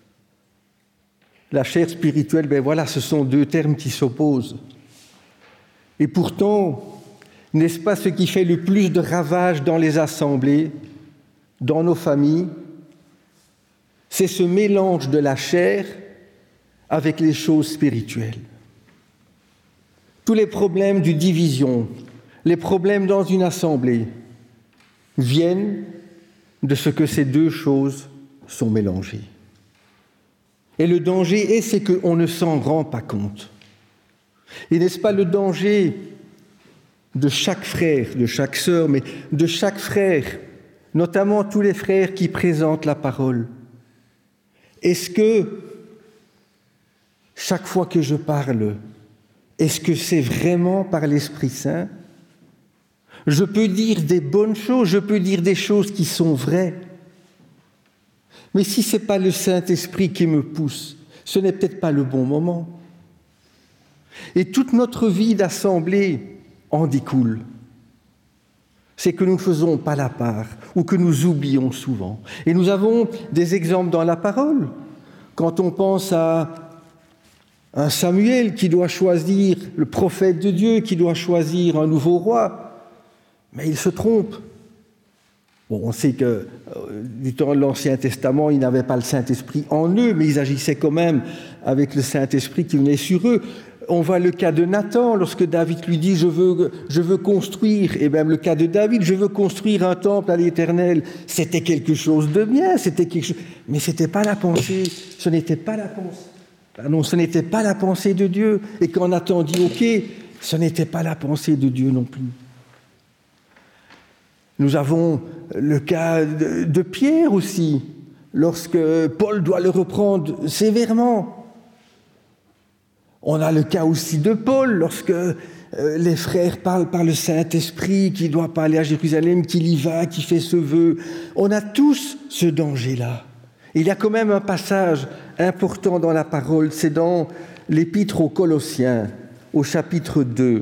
La chair spirituelle, ce sont deux termes qui s'opposent. Et pourtant, n'est-ce pas ce qui fait le plus de ravages dans les assemblées, dans nos familles? C'est ce mélange de la chair avec les choses spirituelles. Tous les problèmes de division, les problèmes dans une assemblée viennent de ce que ces deux choses sont mélangées. Et le danger c'est qu'on ne s'en rend pas compte. Et n'est-ce pas le danger de chaque frère, de chaque sœur, mais de chaque frère, notamment tous les frères qui présentent la parole? Est-ce que, chaque fois que je parle, est-ce que c'est vraiment par l'Esprit Saint? Je peux dire des bonnes choses, je peux dire des choses qui sont vraies. Mais si ce n'est pas le Saint-Esprit qui me pousse, ce n'est peut-être pas le bon moment. Et toute notre vie d'assemblée en découle. C'est que nous ne faisons pas la part ou que nous oublions souvent. Et nous avons des exemples dans la parole. Quand on pense à un Samuel qui doit choisir, le prophète de Dieu qui doit choisir un nouveau roi, mais il se trompe. Bon, on sait que du temps de l'Ancien Testament, ils n'avaient pas le Saint-Esprit en eux, mais ils agissaient quand même avec le Saint-Esprit qui venait sur eux. On voit le cas de Nathan, lorsque David lui dit « je veux construire », et même le cas de David « je veux construire un temple à l'Éternel ». C'était quelque chose de bien, mais ce n'était pas la pensée, ce n'était pas la pensée. Non, ce n'était pas la pensée de Dieu. Et quand Nathan dit « ok », ce n'était pas la pensée de Dieu non plus. Nous avons le cas de Pierre aussi, lorsque Paul doit le reprendre sévèrement. On a le cas aussi de Paul, lorsque les frères parlent par le Saint-Esprit, qu'il ne doit pas aller à Jérusalem, qu'il y va, qu'il fait ce vœu. On a tous ce danger-là. Il y a quand même un passage important dans la parole, c'est dans l'Épître aux Colossiens, au chapitre 2.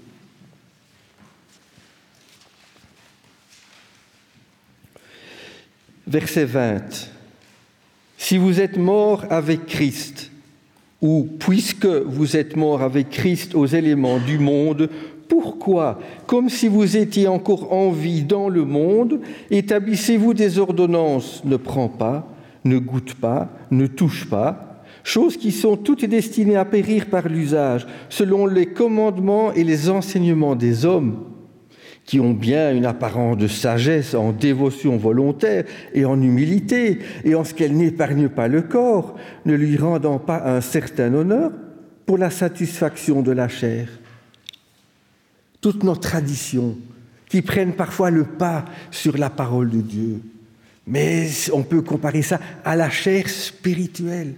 Verset 20. « Si vous êtes morts avec Christ, ou puisque vous êtes morts avec Christ aux éléments du monde, pourquoi, comme si vous étiez encore en vie dans le monde, établissez-vous des ordonnances, ne prends pas, ne goûte pas, ne touche pas, choses qui sont toutes destinées à périr par l'usage, selon les commandements et les enseignements des hommes, qui ont bien une apparence de sagesse en dévotion volontaire et en humilité, et en ce qu'elle n'épargne pas le corps, ne lui rendant pas un certain honneur pour la satisfaction de la chair. » Toutes nos traditions qui prennent parfois le pas sur la parole de Dieu, mais on peut comparer ça à la chair spirituelle.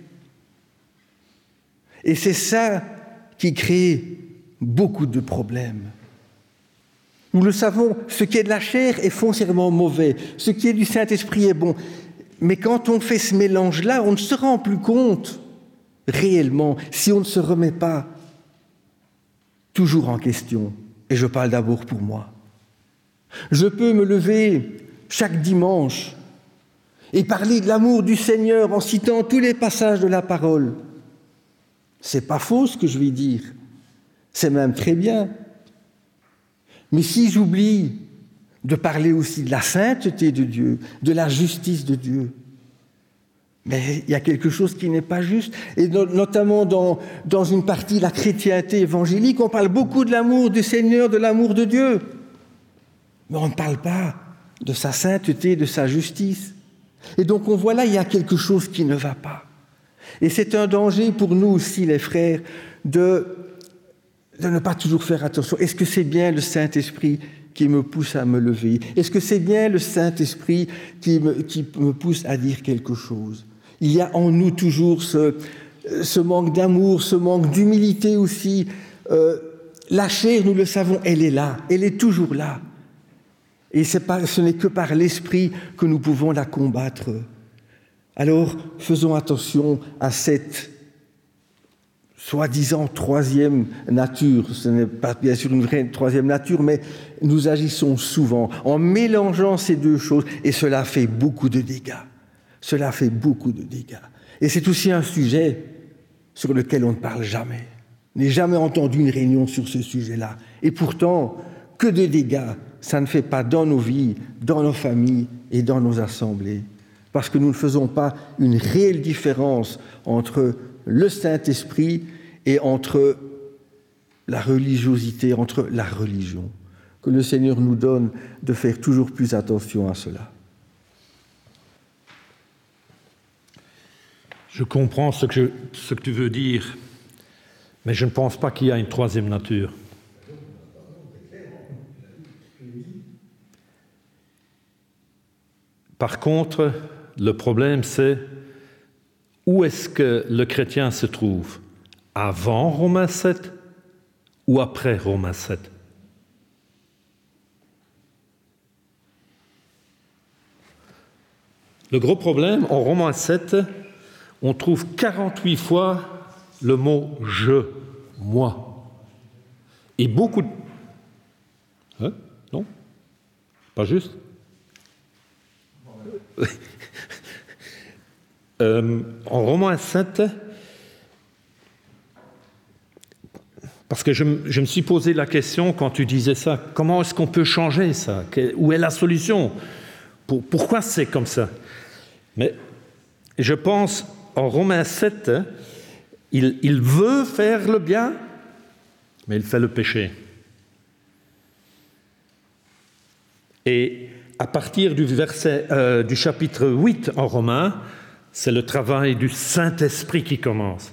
Et c'est ça qui crée beaucoup de problèmes. Nous le savons, ce qui est de la chair est foncièrement mauvais, ce qui est du Saint-Esprit est bon. Mais quand on fait ce mélange-là, on ne se rend plus compte réellement si on ne se remet pas toujours en question. Et je parle d'abord pour moi. Je peux me lever chaque dimanche et parler de l'amour du Seigneur en citant tous les passages de la parole. C'est pas faux ce que je vais dire. C'est même très bien. Mais si j'oublie de parler aussi de la sainteté de Dieu, de la justice de Dieu, mais il y a quelque chose qui n'est pas juste. Et notamment dans une partie de la chrétienté évangélique, on parle beaucoup de l'amour du Seigneur, de l'amour de Dieu. Mais on ne parle pas de sa sainteté, de sa justice. Et donc on voit là, il y a quelque chose qui ne va pas. Et c'est un danger pour nous aussi, les frères, de ne pas toujours faire attention. Est-ce que c'est bien le Saint-Esprit qui me pousse à me lever? Est-ce que c'est bien le Saint-Esprit qui me pousse à dire quelque chose? Il y a en nous toujours ce manque d'amour, ce manque d'humilité aussi. La chair, nous le savons, elle est là, elle est toujours là. Et ce n'est que par l'Esprit que nous pouvons la combattre. Alors, faisons attention à cette soi-disant troisième nature. Ce n'est pas bien sûr une vraie troisième nature, mais nous agissons souvent en mélangeant ces deux choses, et cela fait beaucoup de dégâts. Cela fait beaucoup de dégâts. Et c'est aussi un sujet sur lequel on ne parle jamais. Je n'ai jamais entendu une réunion sur ce sujet-là. Et pourtant, que de dégâts ça ne fait pas dans nos vies, dans nos familles et dans nos assemblées. Parce que nous ne faisons pas une réelle différence entre le Saint-Esprit et entre la religiosité, entre la religion. Que le Seigneur nous donne de faire toujours plus attention à cela. Je comprends ce que tu veux dire, mais je ne pense pas qu'il y a une troisième nature. Par contre, le problème, c'est où est-ce que le chrétien se trouve? Avant Romains 7 ou après Romains 7? Le gros problème, en Romains 7, on trouve 48 fois le mot « je », « moi ». Et beaucoup de... Hein? Non? Pas juste? En Romains 7, parce que je me suis posé la question quand tu disais ça, comment est-ce qu'on peut changer ça? Où est la solution? Pourquoi c'est comme ça? Mais je pense, en Romains 7, il veut faire le bien, mais il fait le péché. Et à partir du chapitre 8 en Romains, c'est le travail du Saint-Esprit qui commence.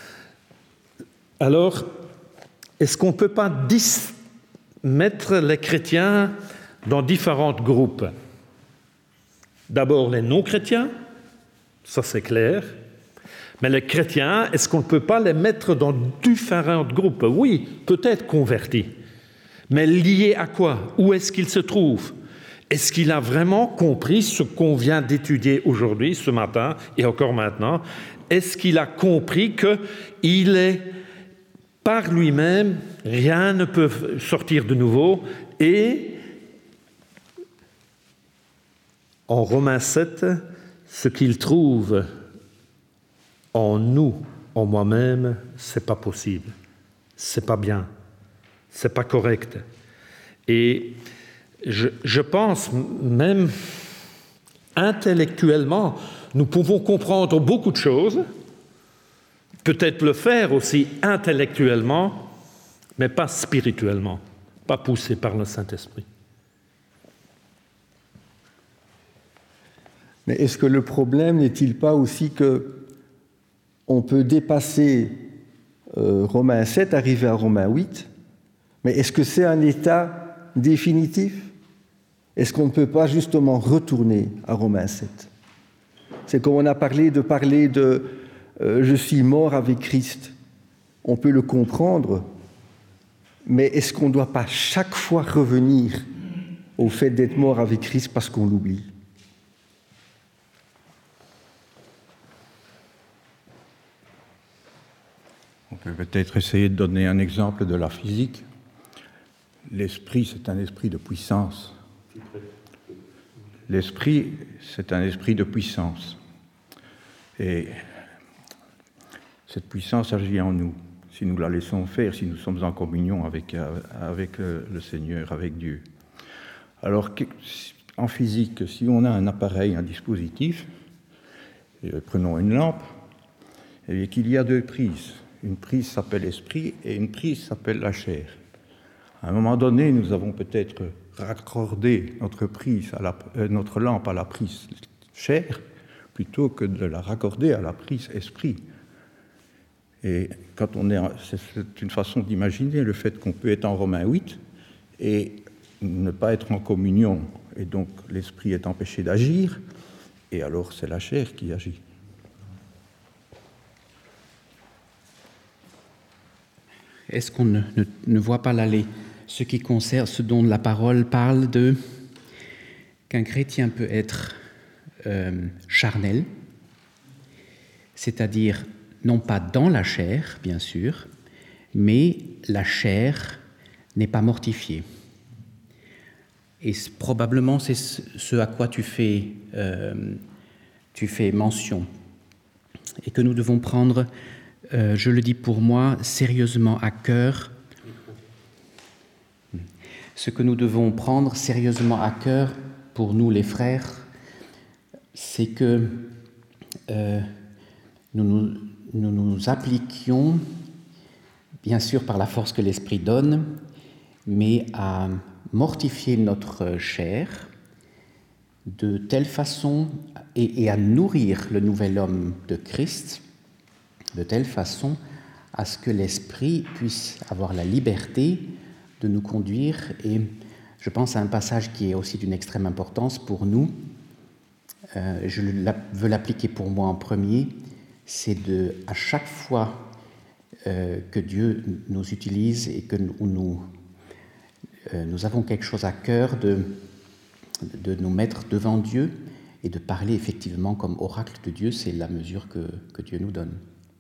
Alors, est-ce qu'on ne peut pas mettre les chrétiens dans différents groupes? D'abord les non-chrétiens, ça c'est clair, mais les chrétiens, est-ce qu'on ne peut pas les mettre dans différents groupes? Oui, peut-être convertis, mais liés à quoi? Où est-ce qu'ils se trouvent? Est-ce qu'il a vraiment compris ce qu'on vient d'étudier aujourd'hui, ce matin, et encore maintenant? Est-ce qu'il a compris qu'il est par lui-même, rien ne peut sortir de nouveau, et en Romains 7, ce qu'il trouve en nous, en moi-même, c'est pas possible, c'est pas bien, c'est pas correct. Et je pense même intellectuellement, nous pouvons comprendre beaucoup de choses, peut-être le faire aussi intellectuellement, mais pas spirituellement, pas poussé par le Saint-Esprit. Mais est-ce que le problème n'est-il pas aussi qu'on peut dépasser Romains 7, arriver à Romains 8, mais est-ce que c'est un état définitif? Est-ce qu'on ne peut pas justement retourner à Romains 7? C'est comme on a parlé de je suis mort avec Christ. On peut le comprendre, mais est-ce qu'on ne doit pas chaque fois revenir au fait d'être mort avec Christ parce qu'on l'oublie? On peut peut-être essayer de donner un exemple de la physique. L'esprit, c'est un esprit de puissance. L'esprit, c'est un esprit de puissance. Et Cette puissance agit en nous, si nous la laissons faire, si nous sommes en communion avec le Seigneur, avec Dieu. Alors, en physique, si on a un appareil, un dispositif, prenons une lampe, et qu'il y a deux prises. Une prise s'appelle l'esprit et une prise s'appelle la chair. À un moment donné, nous avons peut-être raccordé notre lampe à la prise chair plutôt que de la raccorder à la prise esprit. Et quand c'est une façon d'imaginer le fait qu'on peut être en Romains 8 et ne pas être en communion, et donc l'esprit est empêché d'agir, et alors c'est la chair qui agit. Est-ce qu'on ne voit pas là ce qui concerne, ce dont la parole parle qu'un chrétien peut être charnel, c'est-à-dire non pas dans la chair, bien sûr, mais la chair n'est pas mortifiée. Et probablement c'est ce à quoi tu fais mention, et que nous devons prendre, je le dis pour moi, sérieusement à cœur. Ce que nous devons prendre sérieusement à cœur pour nous les frères, c'est que nous nous appliquions, bien sûr par la force que l'Esprit donne, mais à mortifier notre chair de telle façon et à nourrir le nouvel homme de Christ de telle façon à ce que l'Esprit puisse avoir la liberté de nous conduire. Et je pense à un passage qui est aussi d'une extrême importance pour nous. Je veux l'appliquer pour moi en premier. C'est à chaque fois que Dieu nous utilise et que nous avons quelque chose à cœur de nous mettre devant Dieu et de parler effectivement comme oracle de Dieu, c'est la mesure que Dieu nous donne.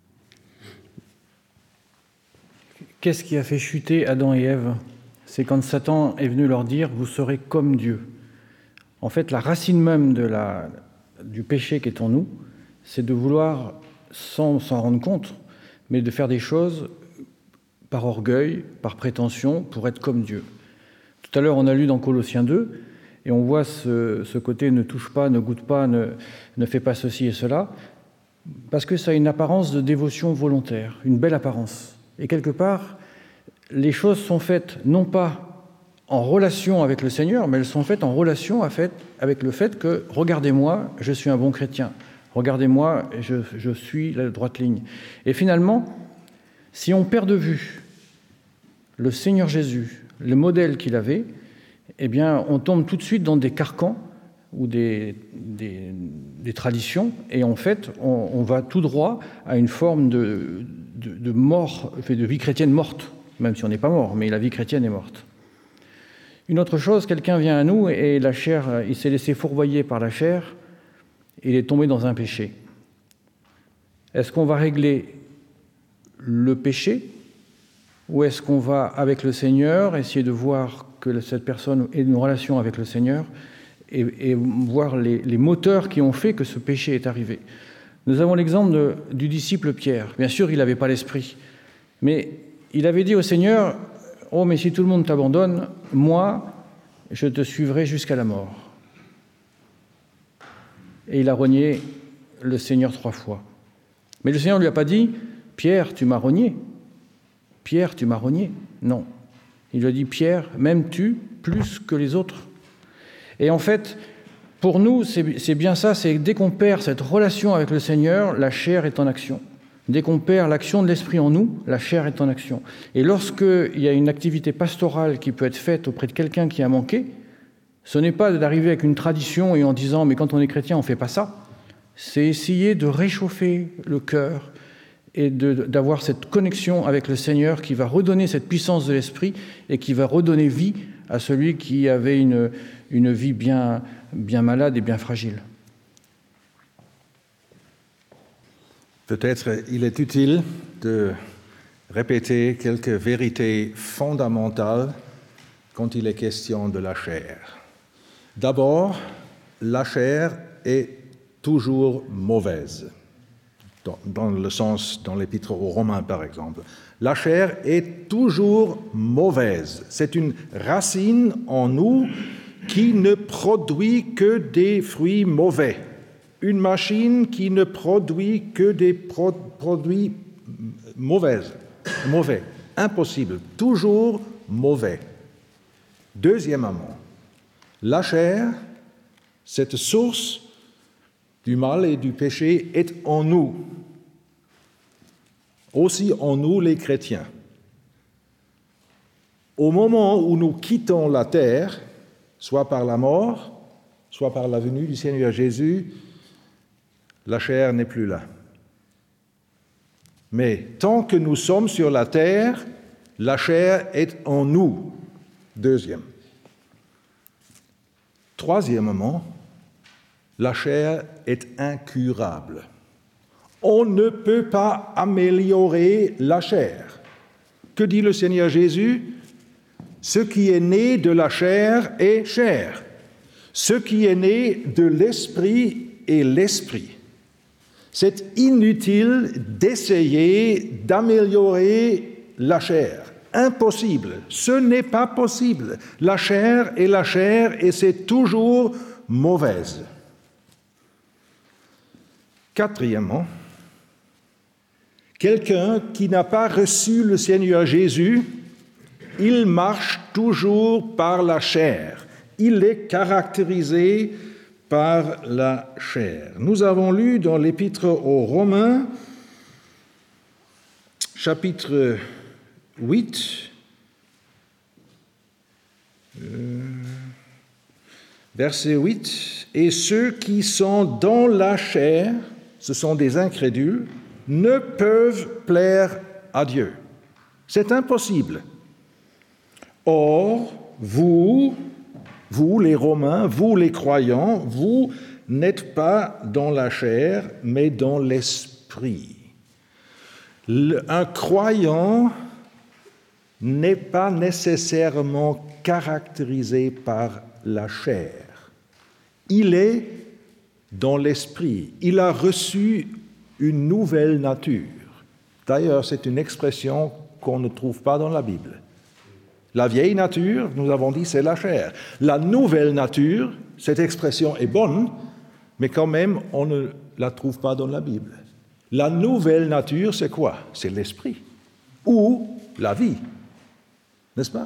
Qu'est-ce qui a fait chuter Adam et Ève ? C'est quand Satan est venu leur dire « vous serez comme Dieu ». En fait, la racine même du péché qui est en nous, c'est de vouloir, sans s'en rendre compte, mais de faire des choses par orgueil, par prétention, pour être comme Dieu. Tout à l'heure, on a lu dans Colossiens 2, et on voit ce côté « ne touche pas, ne goûte pas, ne fais pas ceci et cela », parce que ça a une apparence de dévotion volontaire, une belle apparence. Et quelque part, les choses sont faites non pas en relation avec le Seigneur, mais elles sont faites en relation avec le fait que « regardez-moi, je suis un bon chrétien, regardez-moi, je suis la droite ligne ». Et finalement, si on perd de vue le Seigneur Jésus, le modèle qu'il avait, eh bien, on tombe tout de suite dans des carcans ou des traditions, et en fait, on va tout droit à une forme de mort, de vie chrétienne morte, même si on n'est pas mort, mais la vie chrétienne est morte. Une autre chose, quelqu'un vient à nous et la chair, il s'est laissé fourvoyer par la chair et il est tombé dans un péché. Est-ce qu'on va régler le péché ou est-ce qu'on va, avec le Seigneur, essayer de voir que cette personne ait une relation avec le Seigneur et voir les moteurs qui ont fait que ce péché est arrivé ? Nous avons l'exemple du disciple Pierre. Bien sûr, il n'avait pas l'esprit, mais il avait dit au Seigneur « Oh, mais si tout le monde t'abandonne, moi, je te suivrai jusqu'à la mort. » Et il a renié le Seigneur 3 fois. Mais le Seigneur ne lui a pas dit « Pierre, tu m'as renié. Pierre, tu m'as renié. » Non. Il lui a dit « Pierre, m'aimes-tu plus que les autres ?» Et en fait, pour nous, c'est bien ça, c'est dès qu'on perd cette relation avec le Seigneur, la chair est en action. Dès qu'on perd l'action de l'Esprit en nous, la chair est en action. Et lorsqu'il y a une activité pastorale qui peut être faite auprès de quelqu'un qui a manqué, ce n'est pas d'arriver avec une tradition et en disant « mais quand on est chrétien, on ne fait pas ça ». C'est essayer de réchauffer le cœur et d'avoir cette connexion avec le Seigneur qui va redonner cette puissance de l'Esprit et qui va redonner vie à celui qui avait une vie bien malade et bien fragile. Peut-être il est utile de répéter quelques vérités fondamentales quand il est question de la chair. D'abord, la chair est toujours mauvaise. dans le sens dans l'Épître aux Romains par exemple. La chair est toujours mauvaise. C'est une racine en nous qui ne produit que des fruits mauvais. Une machine qui ne produit que des produits mauvais. Impossible. Toujours mauvais. Deuxièmement, la chair, cette source du mal et du péché, est en nous. Aussi en nous les chrétiens. Au moment où nous quittons la terre, soit par la mort, soit par la venue du Seigneur Jésus, la chair n'est plus là. Mais tant que nous sommes sur la terre, la chair est en nous. Deuxième. Troisièmement, la chair est incurable. On ne peut pas améliorer la chair. Que dit le Seigneur Jésus? Ce qui est né de la chair est chair. Ce qui est né de l'esprit est l'esprit. C'est inutile d'essayer d'améliorer la chair. Impossible. Ce n'est pas possible. La chair est la chair et c'est toujours mauvaise. Quatrièmement, quelqu'un qui n'a pas reçu le Seigneur Jésus, il marche toujours par la chair. Il est caractérisé par la chair. Nous avons lu dans l'Épître aux Romains, chapitre 8, verset 8, « Et ceux qui sont dans la chair, ce sont des incrédules, ne peuvent plaire à Dieu. » C'est impossible. Or, vous les Romains, vous les croyants, vous n'êtes pas dans la chair, mais dans l'esprit. Un croyant n'est pas nécessairement caractérisé par la chair. Il est dans l'esprit. Il a reçu une nouvelle nature. D'ailleurs, c'est une expression qu'on ne trouve pas dans la Bible. La vieille nature, nous avons dit, c'est la chair. La nouvelle nature, cette expression est bonne, mais quand même, on ne la trouve pas dans la Bible. La nouvelle nature, c'est quoi? C'est l'esprit ou la vie, n'est-ce pas?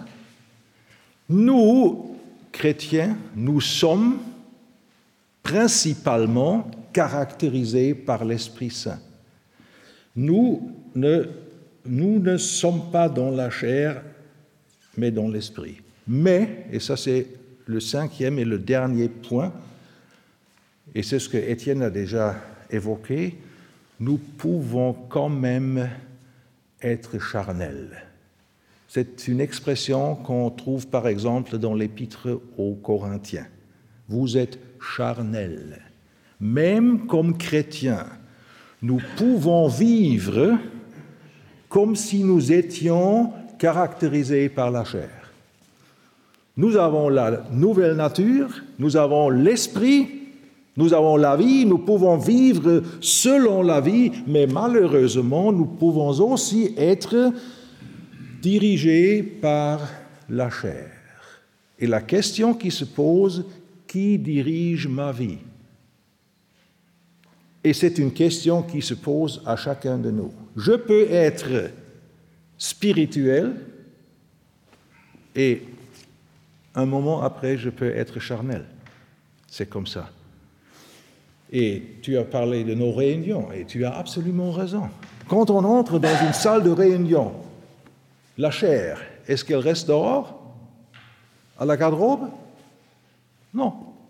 Nous, chrétiens, nous sommes principalement caractérisés par l'Esprit Saint. Nous ne sommes pas dans la chair, mais dans l'esprit. Mais, et ça c'est le cinquième et le dernier point, et c'est ce que Étienne a déjà évoqué, nous pouvons quand même être charnels. C'est une expression qu'on trouve par exemple dans l'Épître aux Corinthiens. Vous êtes charnels. Même comme chrétiens, nous pouvons vivre comme si nous étions caractérisés par la chair. Nous avons la nouvelle nature, nous avons l'esprit, nous avons la vie, nous pouvons vivre selon la vie, mais malheureusement, nous pouvons aussi être dirigés par la chair. Et la question qui se pose, qui dirige ma vie? Et c'est une question qui se pose à chacun de nous. Je peux être spirituel et un moment après, je peux être charnel. C'est comme ça. Et tu as parlé de nos réunions et tu as absolument raison. Quand on entre dans une salle de réunion, la chair, est-ce qu'elle reste dehors, à la garde-robe? Non.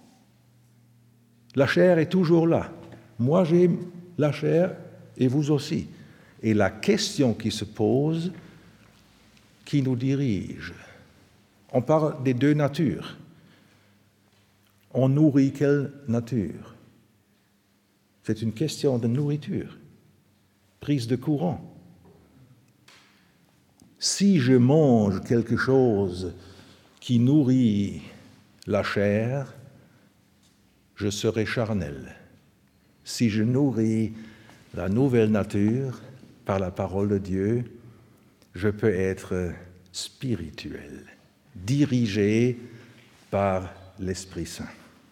La chair est toujours là. Moi, j'ai la chair et vous aussi. Et la question qui se pose, qui nous dirige? On parle des deux natures. On nourrit quelle nature? C'est une question de nourriture, prise de courant. Si je mange quelque chose qui nourrit la chair, je serai charnel. Si je nourris la nouvelle nature par la parole de Dieu, je peux être spirituel, dirigé par l'Esprit Saint.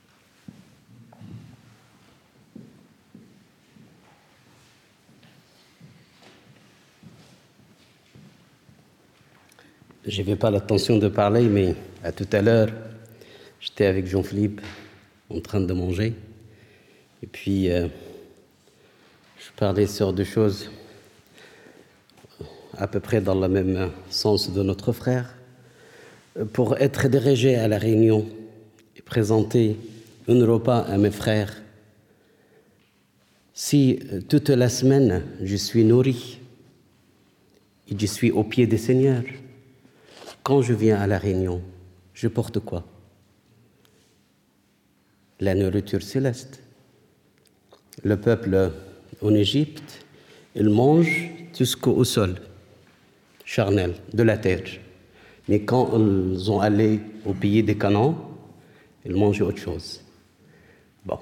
Je n'avais pas l'intention de parler, mais à tout à l'heure, j'étais avec Jean-Philippe en train de manger. Et puis, je parlais sur deux choses à peu près dans le même sens de notre frère. Pour être dirigé à la réunion et présenter un repas à mes frères, si toute la semaine je suis nourri et je suis au pied des Seigneurs, quand je viens à la réunion, je porte quoi? La nourriture céleste. Le peuple en Égypte, il mange tout ce qu'au sol, charnel, de la terre. Mais quand ils ont allé au pays des Canaan, ils mangeaient autre chose. Bon.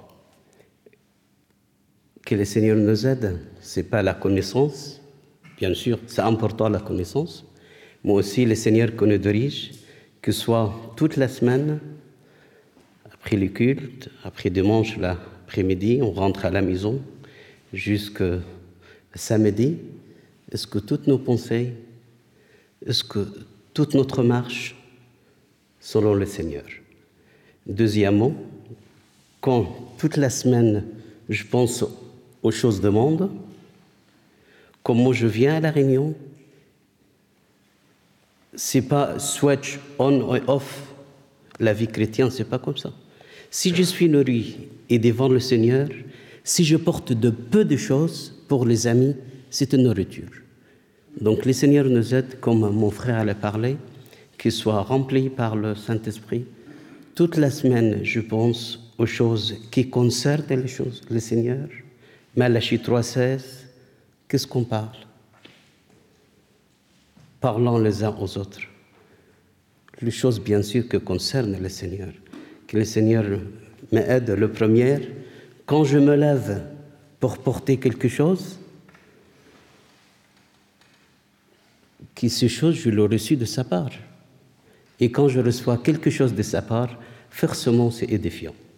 Que le Seigneur nous aide, ce n'est pas la connaissance, bien sûr, c'est important la connaissance, mais aussi le Seigneur qui nous dirige, que ce soit toute la semaine, après le culte, après dimanche, l'après-midi, on rentre à la maison, jusqu'à samedi, est-ce que toutes nos pensées, est-ce que toute notre marche selon le Seigneur? Deuxièmement, quand toute la semaine je pense aux choses du monde, comment je viens à la réunion, c'est pas switch on et off. La vie chrétienne, c'est pas comme ça. Si je suis nourri et devant le Seigneur, si je porte de peu de choses pour les amis, c'est une nourriture. Donc le Seigneur nous aide, comme mon frère l'a parlé, qu'il soit rempli par le Saint-Esprit. Toute la semaine, je pense aux choses qui concernent le Seigneur. Malachie 3,16, qu'est-ce qu'on parle? Parlons les uns aux autres. Les choses, bien sûr, qui concernent le Seigneur. Que le Seigneur m'aide, le premier, quand je me lève pour porter quelque chose, que ces choses, je l'ai reçu de sa part. Et quand je reçois quelque chose de sa part, forcément, c'est édifiant.